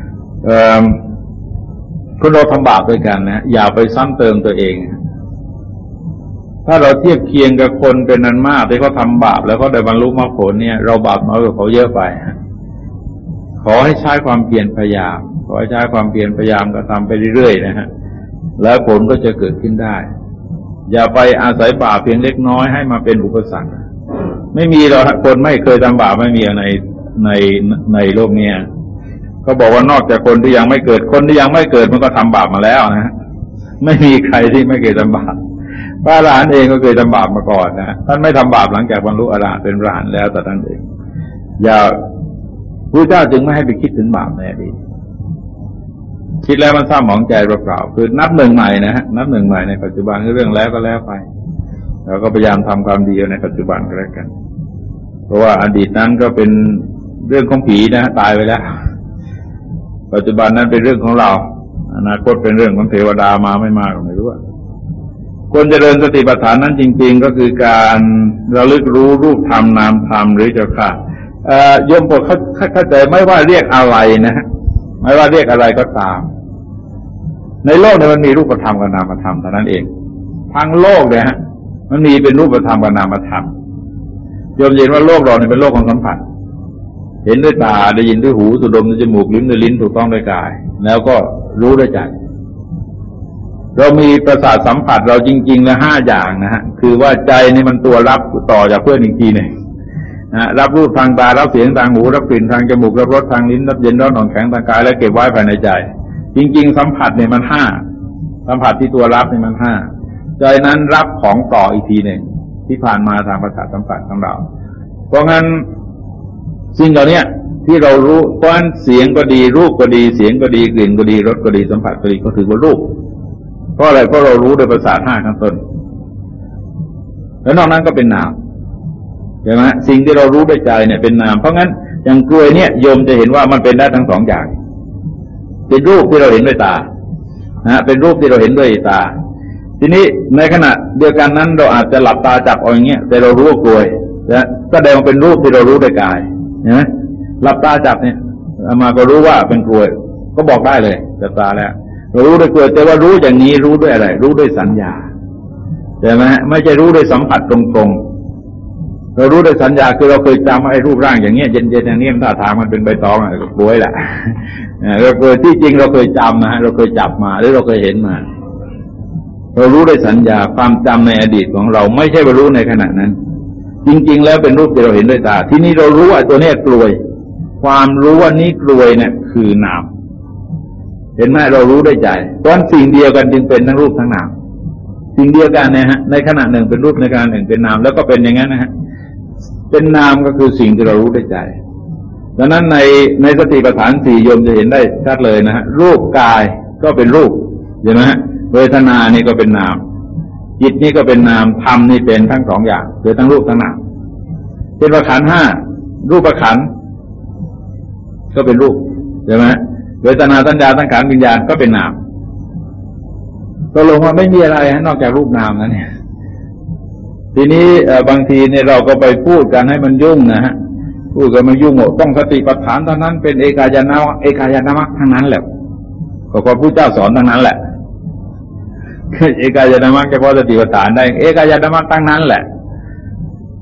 คนเราทำบาปด้วยกันนะอย่าไปซ้ำเติมตัวเองถ้าเราเทียบเคียงกับคนเป็นนันมากที่เขาทำบาปแล้วเขาได้บรรลุมรรคผลเนี่ยเราบาปน้อยกว่าเขาเยอะไปขอให้ใช้ความเพียรพยายามขอให้ใช้ความเพียรพยายามก็ทำไปเรื่อยๆนะฮะแล้วผลก็จะเกิดขึ้นได้อย่าไปอาศัยบาปเพียงเล็กน้อยให้มาเป็นอุปสรรคไม่มีหรอกคนไม่เคยทำบาปไม่มีในโลกนี้เขาบอกว่านอกจากคนที่ยังไม่เกิดคนที่ยังไม่เกิดมันก็ทำบาปมาแล้วนะไม่มีใครที่ไม่เคยทำบาปพระอรหันต์เองก็เคยทำบาปมาก่อนนะท่านไม่ทำบาปหลังจากบรรลุอรหันต์เป็นพระอรหันต์แล้วแต่ท่านเองอย่าพระเจ้าจึงไม่ให้ไปคิดถึงบาปในอดีตคิดแล้วมันเศร้าหมองใจเปล่าๆคือนับหนึ่งใหม่นะฮะนับหนึ่งใหม่ในปัจจุบันเรื่องแล้วก็แล้วไปเราก็พยายามทำความดีในปัจจุบันก็แล้วกันเพราะว่าอดีตนั้นก็เป็นเรื่องของผีนะตายไปแล้วปัจจุบันนั้นเป็นเรื่องของเราอนาคตเป็นเรื่องของเทวดามาไม่มาก็ไม่รู้ว่าคนเจริญสติปัฏฐานนั้นจริงๆก็คือการระลึกรู้รูปธรรมนามธรรมหรือเจ้าค่ะโยมบอกเข้าใจไม่ว่าเรียกอะไรนะฮะไม่ว่าเรียกอะไรก็ตามในโลกเนี่ยมันมีรูปธรรมกับนามธรรมเท่านั้นเองทั้งโลกเนี่ยฮะมันมีเป็นรูปธรรมกับนามธรรมโยมเห็นว่าโลกเราเนี่ยเป็นโลกของสัมผัสเห็นด้วยตาได้ยินด้วยหูสูดดมด้วยจมูกลิ้มด้วยลิ้นถูกต้องด้วยกายแล้วก็รู้ด้วยใจเรามีประสาทสัมผัสเราจริงๆแล้ว5อย่างนะฮะคือว่าใจนี่มันตัวรับต่อจากเพื่อนอีกทีหนึ่งนะรับรูปทางตารับเสียงทางหูรับกลิ่นทางจมูกรับรสทางลิ้นรับเย็นร้อนอ่อนแข็งทางกายและเก็บไว้ภายในใจจริงๆสัมผัสเนี่ยมัน5สัมผัสที่ตัวรับนี่มัน5ใจนั้นรับของต่ออีกทีหนึ่งที่ผ่านมาทางประสาทสัมผัสของเราเพราะงั้นสิ่งเหล่านี้ที่เรารู้เพราะฉะนั้นเสียงก็ดีรูปก็ดีเสียงก็ดีกลิ่นก็ดีรสก็ดีสัมผัสก็ดีก็ถือว่ารูปเพราะอะไรเพราะเรารู้โดยประสาท5ข้างต้นแล้วนอกนั้นก็เป็นนามใช่ไหมสิ่งที่เรารู้ด้วยใจเนี่ยเป็นนามเพราะงั้นอย่างกล้วยเนี่ยโยมจะเห็นว่ามันเป็นได้ทั้งสองอย่างเป็นรูปที่เราเห็นด้วยตาเป็นรูปที่เราเห็นด้วยตาทีนี้ในขณะเดียวกันนั้นเราอาจจะหลับตาจับเอาอย่างเงี้ยแต่เรารู้ว่ากล้วยนะแสดงเป็นรูปที่เรารู้ด้วยกายนะหลับตาจับเนี่ยมาก็รู้ว่าเป็นกล้วยก็บอกได้เลยจับตาแล้วเรารู้ด้วยกล้วยแต่ว่ารู้อย่างนี้รู้ด้วยอะไรรู้ด้วยสัญญาใช่ไหมไม่ใช่รู้ด้วยสัมผัสตรงๆเรารู้ด้วยสัญญาคือเราเคยจำไอ้รูปร่างอย่างเงี้ยเย็นๆอย่างนี้ท่าทางมันเป็นใบตองอะไรก็กล้วยแหละเราเคยที่จริงเราเคยจำนะเราเคยจับมาหรือเราเคยเห็นมาเรารู้ด้วยสัญญาความจำในอดีตของเราไม่ใช่ว่ารู้ในขณะนั้นจริงๆแล้วเป็นรูปที่เราเห็นด้วยตาทีนี้เรารู้ว่าตัวนี้กลวยความรู้ว่านี้กลวยเนี่ยคือนามเห็นไหมเรารู้ด้วยใจตอนสิ่งเดียวกันจึงเป็นทั้งรูปทั้งนามสิ่งเดียวกันนะฮะในขณะหนึ่งเป็นรูปในขณะหนึ่งเป็นนามแล้วก็เป็นอย่างนั้นนะฮะเป็นนามก็คือสิ่งที่เรารู้ด้วยใจดังนั้นในสติปัฏฐาน4โยมจะเห็นได้ชัดเลยนะฮะรูปกายก็เป็นรูปเห็นไหมฮะเวทนานี่ก็เป็นนามจิตนี่ก็เป็นนามธรรมนี่เป็นทั้ง2อย่างคือทั้งรูปทั้งนามเป็นขันธ์5รูปขันธ์ก็เป็นรูปใช่ไหมเวทนาสัญญาสังขารวิญญาณก็เป็นนามตกลงว่าไม่มีอะไรนอกจากรูปนามนะเนี่ยทีนี้บางทีเนี่ยเราก็ไปพูดกันให้มันยุ่งนะฮะพูดกันมันยุ่งต้องสติปัฏฐานเท่านั้นเป็นเอกายนามรรคทั้งนั้นแหละก็พระพุทธเจ้าสอนทั้งนั้นแหละเอกายนามรรคเฉพาะสติปัฏฐานได้เอกายนามรรคทั้งนั้นแหละ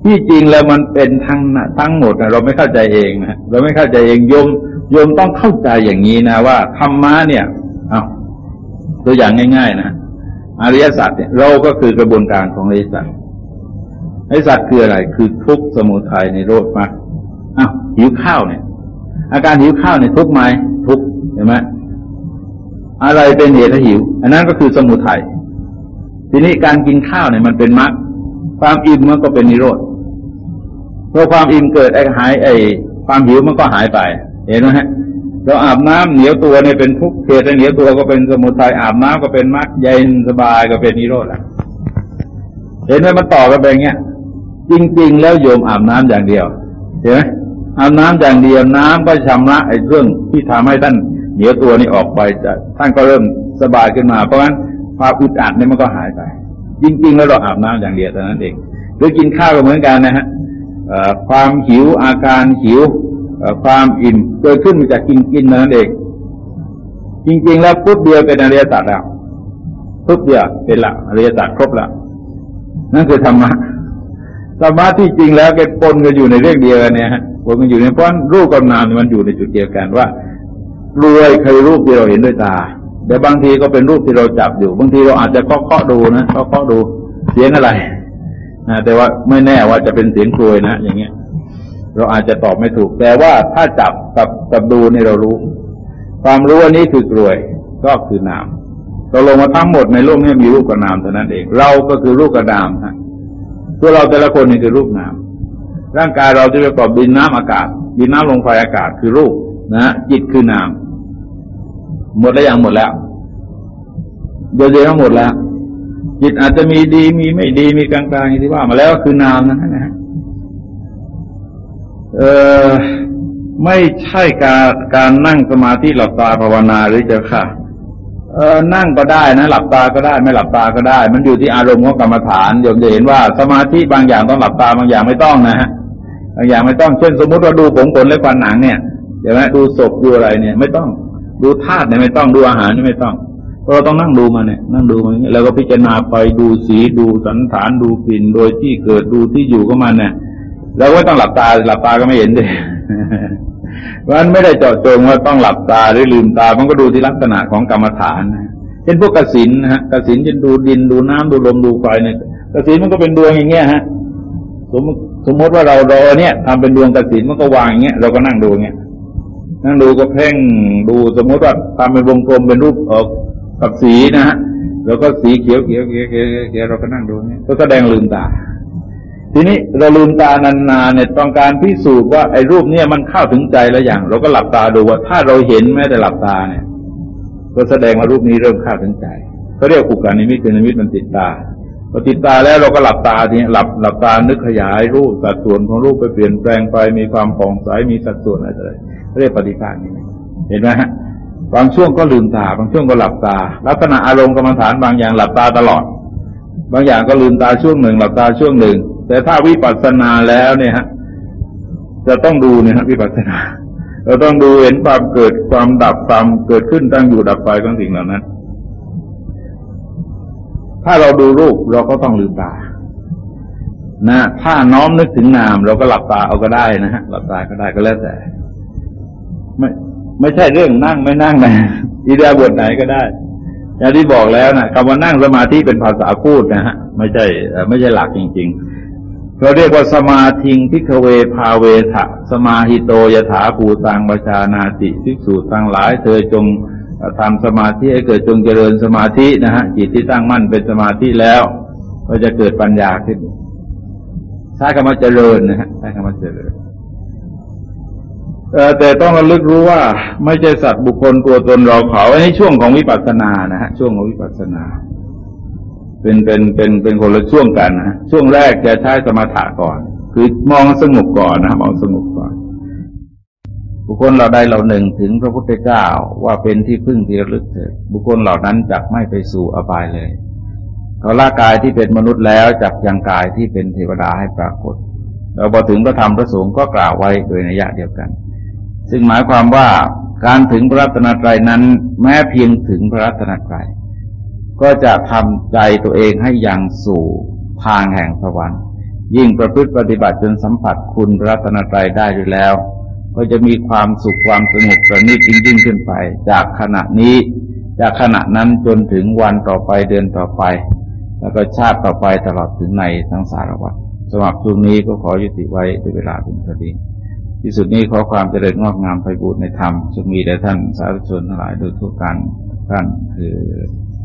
ที่จริงแล้วมันเป็นทั้งหมดนะเราไม่เข้าใจเองนะเราไม่เข้าใจเองโยมต้องเข้าใจอย่างนี้นะว่าธรรมะเนี่ยตัวอย่างง่ายๆนะอริยสัจเนี่ยเราก็คือกระบวนการของอริยสัจอริยสัจคืออะไรคือทุกข์สมุทัยนิโรธมรรคหิวข้าวเนี่ยอาการหิวข้าวเนี่ยทุกข์ไหมทุกข์เห็นไหมอะไรเป็นเหตุให้หิวอันนั้นก็คือสมุทัยทีนี้การกินข้าวเนี่ยมันเป็นมรรคความอิ่มมันก็เป็นนิโรธพอความอิ่มเกิดความหิวมันก็หายไปเห็นไหมฮะเราอาบน้ำเหนียวตัวเนี่ยเป็นทุกข์เหตุให้เหนียวตัวก็เป็นสมุทัยอาบน้ำก็เป็นมรรคเย็นสบายก็เป็นนิโรธเห็นไหมมันต่อกันไปอย่างเงี้ยจริงๆแล้วโยมอาบน้ำอย่างเดียวเห็นไหมอาบน้ำอย่างเดียวน้ำก็ชำระไอ้เรื่องที่ทำให้ท่านเหนียวตัวนี่ออกไปท่านก็เริ่มสบายขึ้นมาเพราะงั้นความอึดอัดเนี่ยมันก็หายไปจริงๆแล้วเราอาบน้ำอย่างเดียวแต่นั้นเองหรือกินข้าวก็เหมือนกันนะฮะความหิวอาการหิวความอิ่มเกิดขึ้นมาจากกินนั่นเองจริงๆแล้วปุ๊บเดียวเป็นอริยสัจแล้วปุ๊บเดียวเป็นละอริยสัจครบแล้วนั่นคือธรรมะที่จริงแล้วแกปนกันอยู่ในเรื่องเดียวกันเนี่ยฮะปนกันอยู่ในเพราะรูปกับนามมันอยู่ในจุดเดียวกันว่ารวยเคยรูปที่เราเห็นด้วยตาแต่บางทีก็เป็นรูปที่เราจับอยู่บางทีเราอาจจะเคาะดูนะเคาะดูเสียงอะไรแต่ว่าไม่แน่ว่าจะเป็นเสียงกรวยนะอย่างเงี้ยเราอาจจะตอบไม่ถูกแต่ว่าถ้าจับกับดูนี่เรารู้ความรู้อันนี้คือกรวยก็คือนามเราลงมาทั้งหมดในโลกนี้มีรูปกับนามเท่านั้นเองเราก็คือรูปกับนามฮะตัวเราแต่ละคนนี่คือรูปนามร่างกายเราจะประกอบดินน้ำอากาศดินน้ำลมไฟอากาศคือรูปนะจิตคือนามหมดแล้วยังหมดแล้วเดี๋ยวทั้งหมดแล้วจิตอาจจะมีดีมีไม่ดีมีกลางๆอย่างที่ว่ามาแล้วคือนามนะฮะไม่ใช่การนั่งสมาธิหลับตาภาวนาหรือจะค่ะนั่งก็ได้นะหลับตาก็ได้ไม่หลับตาก็ได้มันอยู่ที่อารมณ์ของกรรมฐานโยมจะเห็นว่าสมาธิบางอย่างต้องหลับตาบางอย่างไม่ต้องนะฮะบางอย่างไม่ต้องเช่นสมมติว่าดูผมขนและฟันหนังเนี่ยเห็นไหมดูศพดูอะไรเนี่ยไม่ต้องดูธาตุเนี่ยไม่ต้องดูอาหารนี่ไม่ต้องเราต้องนั่งดูมันเนี่ยนั่งดูมันแล้วก็พิจารณาไปดูสีดูสันฐานดูกลิ่นโดยที่เกิดดูที่อยู่ของมันเนี่ยเราก็ต้องหลับตาก็ไม่เห็นดิมันไม่ได้เจาะจงว่าต้องหลับตาหรือลืมตามันก็ดูที่ลักษณะของกรรมฐานนะเช่นพวกกสิณนะฮะกสิณจะดูดินดูน้ำดูลมดูไฟเนี่ยกสิณมันก็เป็นดวงอย่างเงี้ยฮะสมมติว่าเราเนี่ยทำเป็นดวงกสิณมันก็วางอย่างเงี้ยเราก็นั่งดูอย่างเงี้ยนั่งดูก็เพ่งดูสมมติว่าทำเป็นวงกลมเป็นรูปกับสีนะฮะแล้วก็สีเขียวเราก็นั่งดูเนี่ยก็แสดงลืมตาทีนี้เราลืมตานานๆเนี่ยต้องการพิสูจน์ว่าไอ้รูปเนี่ยมันเข้าถึงใจแล้วอย่างเราก็หลับตาดูว่าถ้าเราเห็นแม้แต่หลับตาเนี่ยก็แสดงว่ารูปนี้เริ่มเข้าถึงใจเขาเรียกอุกานิมิตคือนิมิตมันติดตาพอติดตาแล้วเราก็หลับตาทีนี้หลับตานึกขยายรูปสัดส่วนของรูปไปเปลี่ยนแปลงไปมีความผ่องใสมีสัดส่วนอะไรเรียกปฏิภาณนี่เห็นไหมฮะบางช่วงก็ลืมตาบางช่วงก็หลับตาลักษณะอารมณ์กรรมฐานบางอย่างหลับตาตลอดบางอย่างก็ลืมตาช่วงหนึ่งหลับตาช่วงหนึ่งแต่ถ้าวิปัสสนาแล้วเนี่ยฮะจะต้องดูเนี่ยฮะวิปัสสนาเราต้องดูเห็นความเกิดความดับความเกิดขึ้นตั้งอยู่ดับไปของสิ่งเหล่านั้นถ้าเราดูรูปเราก็ต้องลืมตานะถ้าน้อมนึกถึงนามเราก็หลับตาเอาก็ได้นะฮะหลับตาก็ได้ก็แล้วแต่ไม่ใช่เรื่องนั่งไม่นั่งนะอิริยาบถไหนก็ได้อย่างที่บอกแล้วนะคำว่านั่งสมาธิเป็นภาษาพูดนะฮะไม่ใช่หลักจริงๆเราเรียกว่าสมาธิงภิกขเวภาเวทะสมาหิโตยถาภูตังปชานาติภิกษุทั้งหลายเธอจงทำสมาธิให้เกิดจงเจริญสมาธินะฮะจิตที่ตั้งมั่นเป็นสมาธิแล้วก็จะเกิดปัญญาขึ้นใช้คำว่าเจริญนะฮะใช้คำว่าเจริญแต่ต้องระลึกรู้ว่าไม่ใช่สัตว์บุคคลตัวตนเราเขาในช่วงของวิปัสสนานะฮะช่วงของวิปัสสนาเป็นคนละช่วงกันนะช่วงแรกจะใช้สมถะก่อนคือมองสงบก่อนนะมองสงบก่อนบุคคลเราใดเราหนึ่งถึงพระพุทธเจ้าว่าเป็นที่พึ่งที่ระลึกเถิดบุคคลเหล่านั้นจักไม่ไปสู่อบายเลยเขาละกายที่เป็นมนุษย์แล้วจักยังกายที่เป็นเทวดาให้ปรากฏเราพอถึงพระธรรมพระสงฆ์ก็กล่าวไว้โดยนัยยะเดียวกันซึ่งหมายความว่าการถึงพระรัตนตรัยนั้นแม้เพียงถึงพระรัตนตรัยก็จะทำใจตัวเองให้ยังสู่ทางแห่งสวรรค์ยิ่งประพฤติปฏิบัติจนสัมผัสคุณพระรัตนตรัยได้อยู่แล้วก็จะมีความสุขความสงบประณีตยิ่งขึ้นไปจากขณะนี้จากขณะนั้นจนถึงวันต่อไปเดือนต่อไปแล้วก็ชาติต่อไปตลอดถึงในสังสารวัฏสำหรับช่วงนี้ก็ขอยุติไว้ด้วยเวลาเพียงเท่านี้ที่สุดนี้ขอความเจริญงอกงามไพบูลย์ในธรรมจงมีแด่ท่านสาธุชนทั้งหลายโดยทั่วกันทุกท่านคือ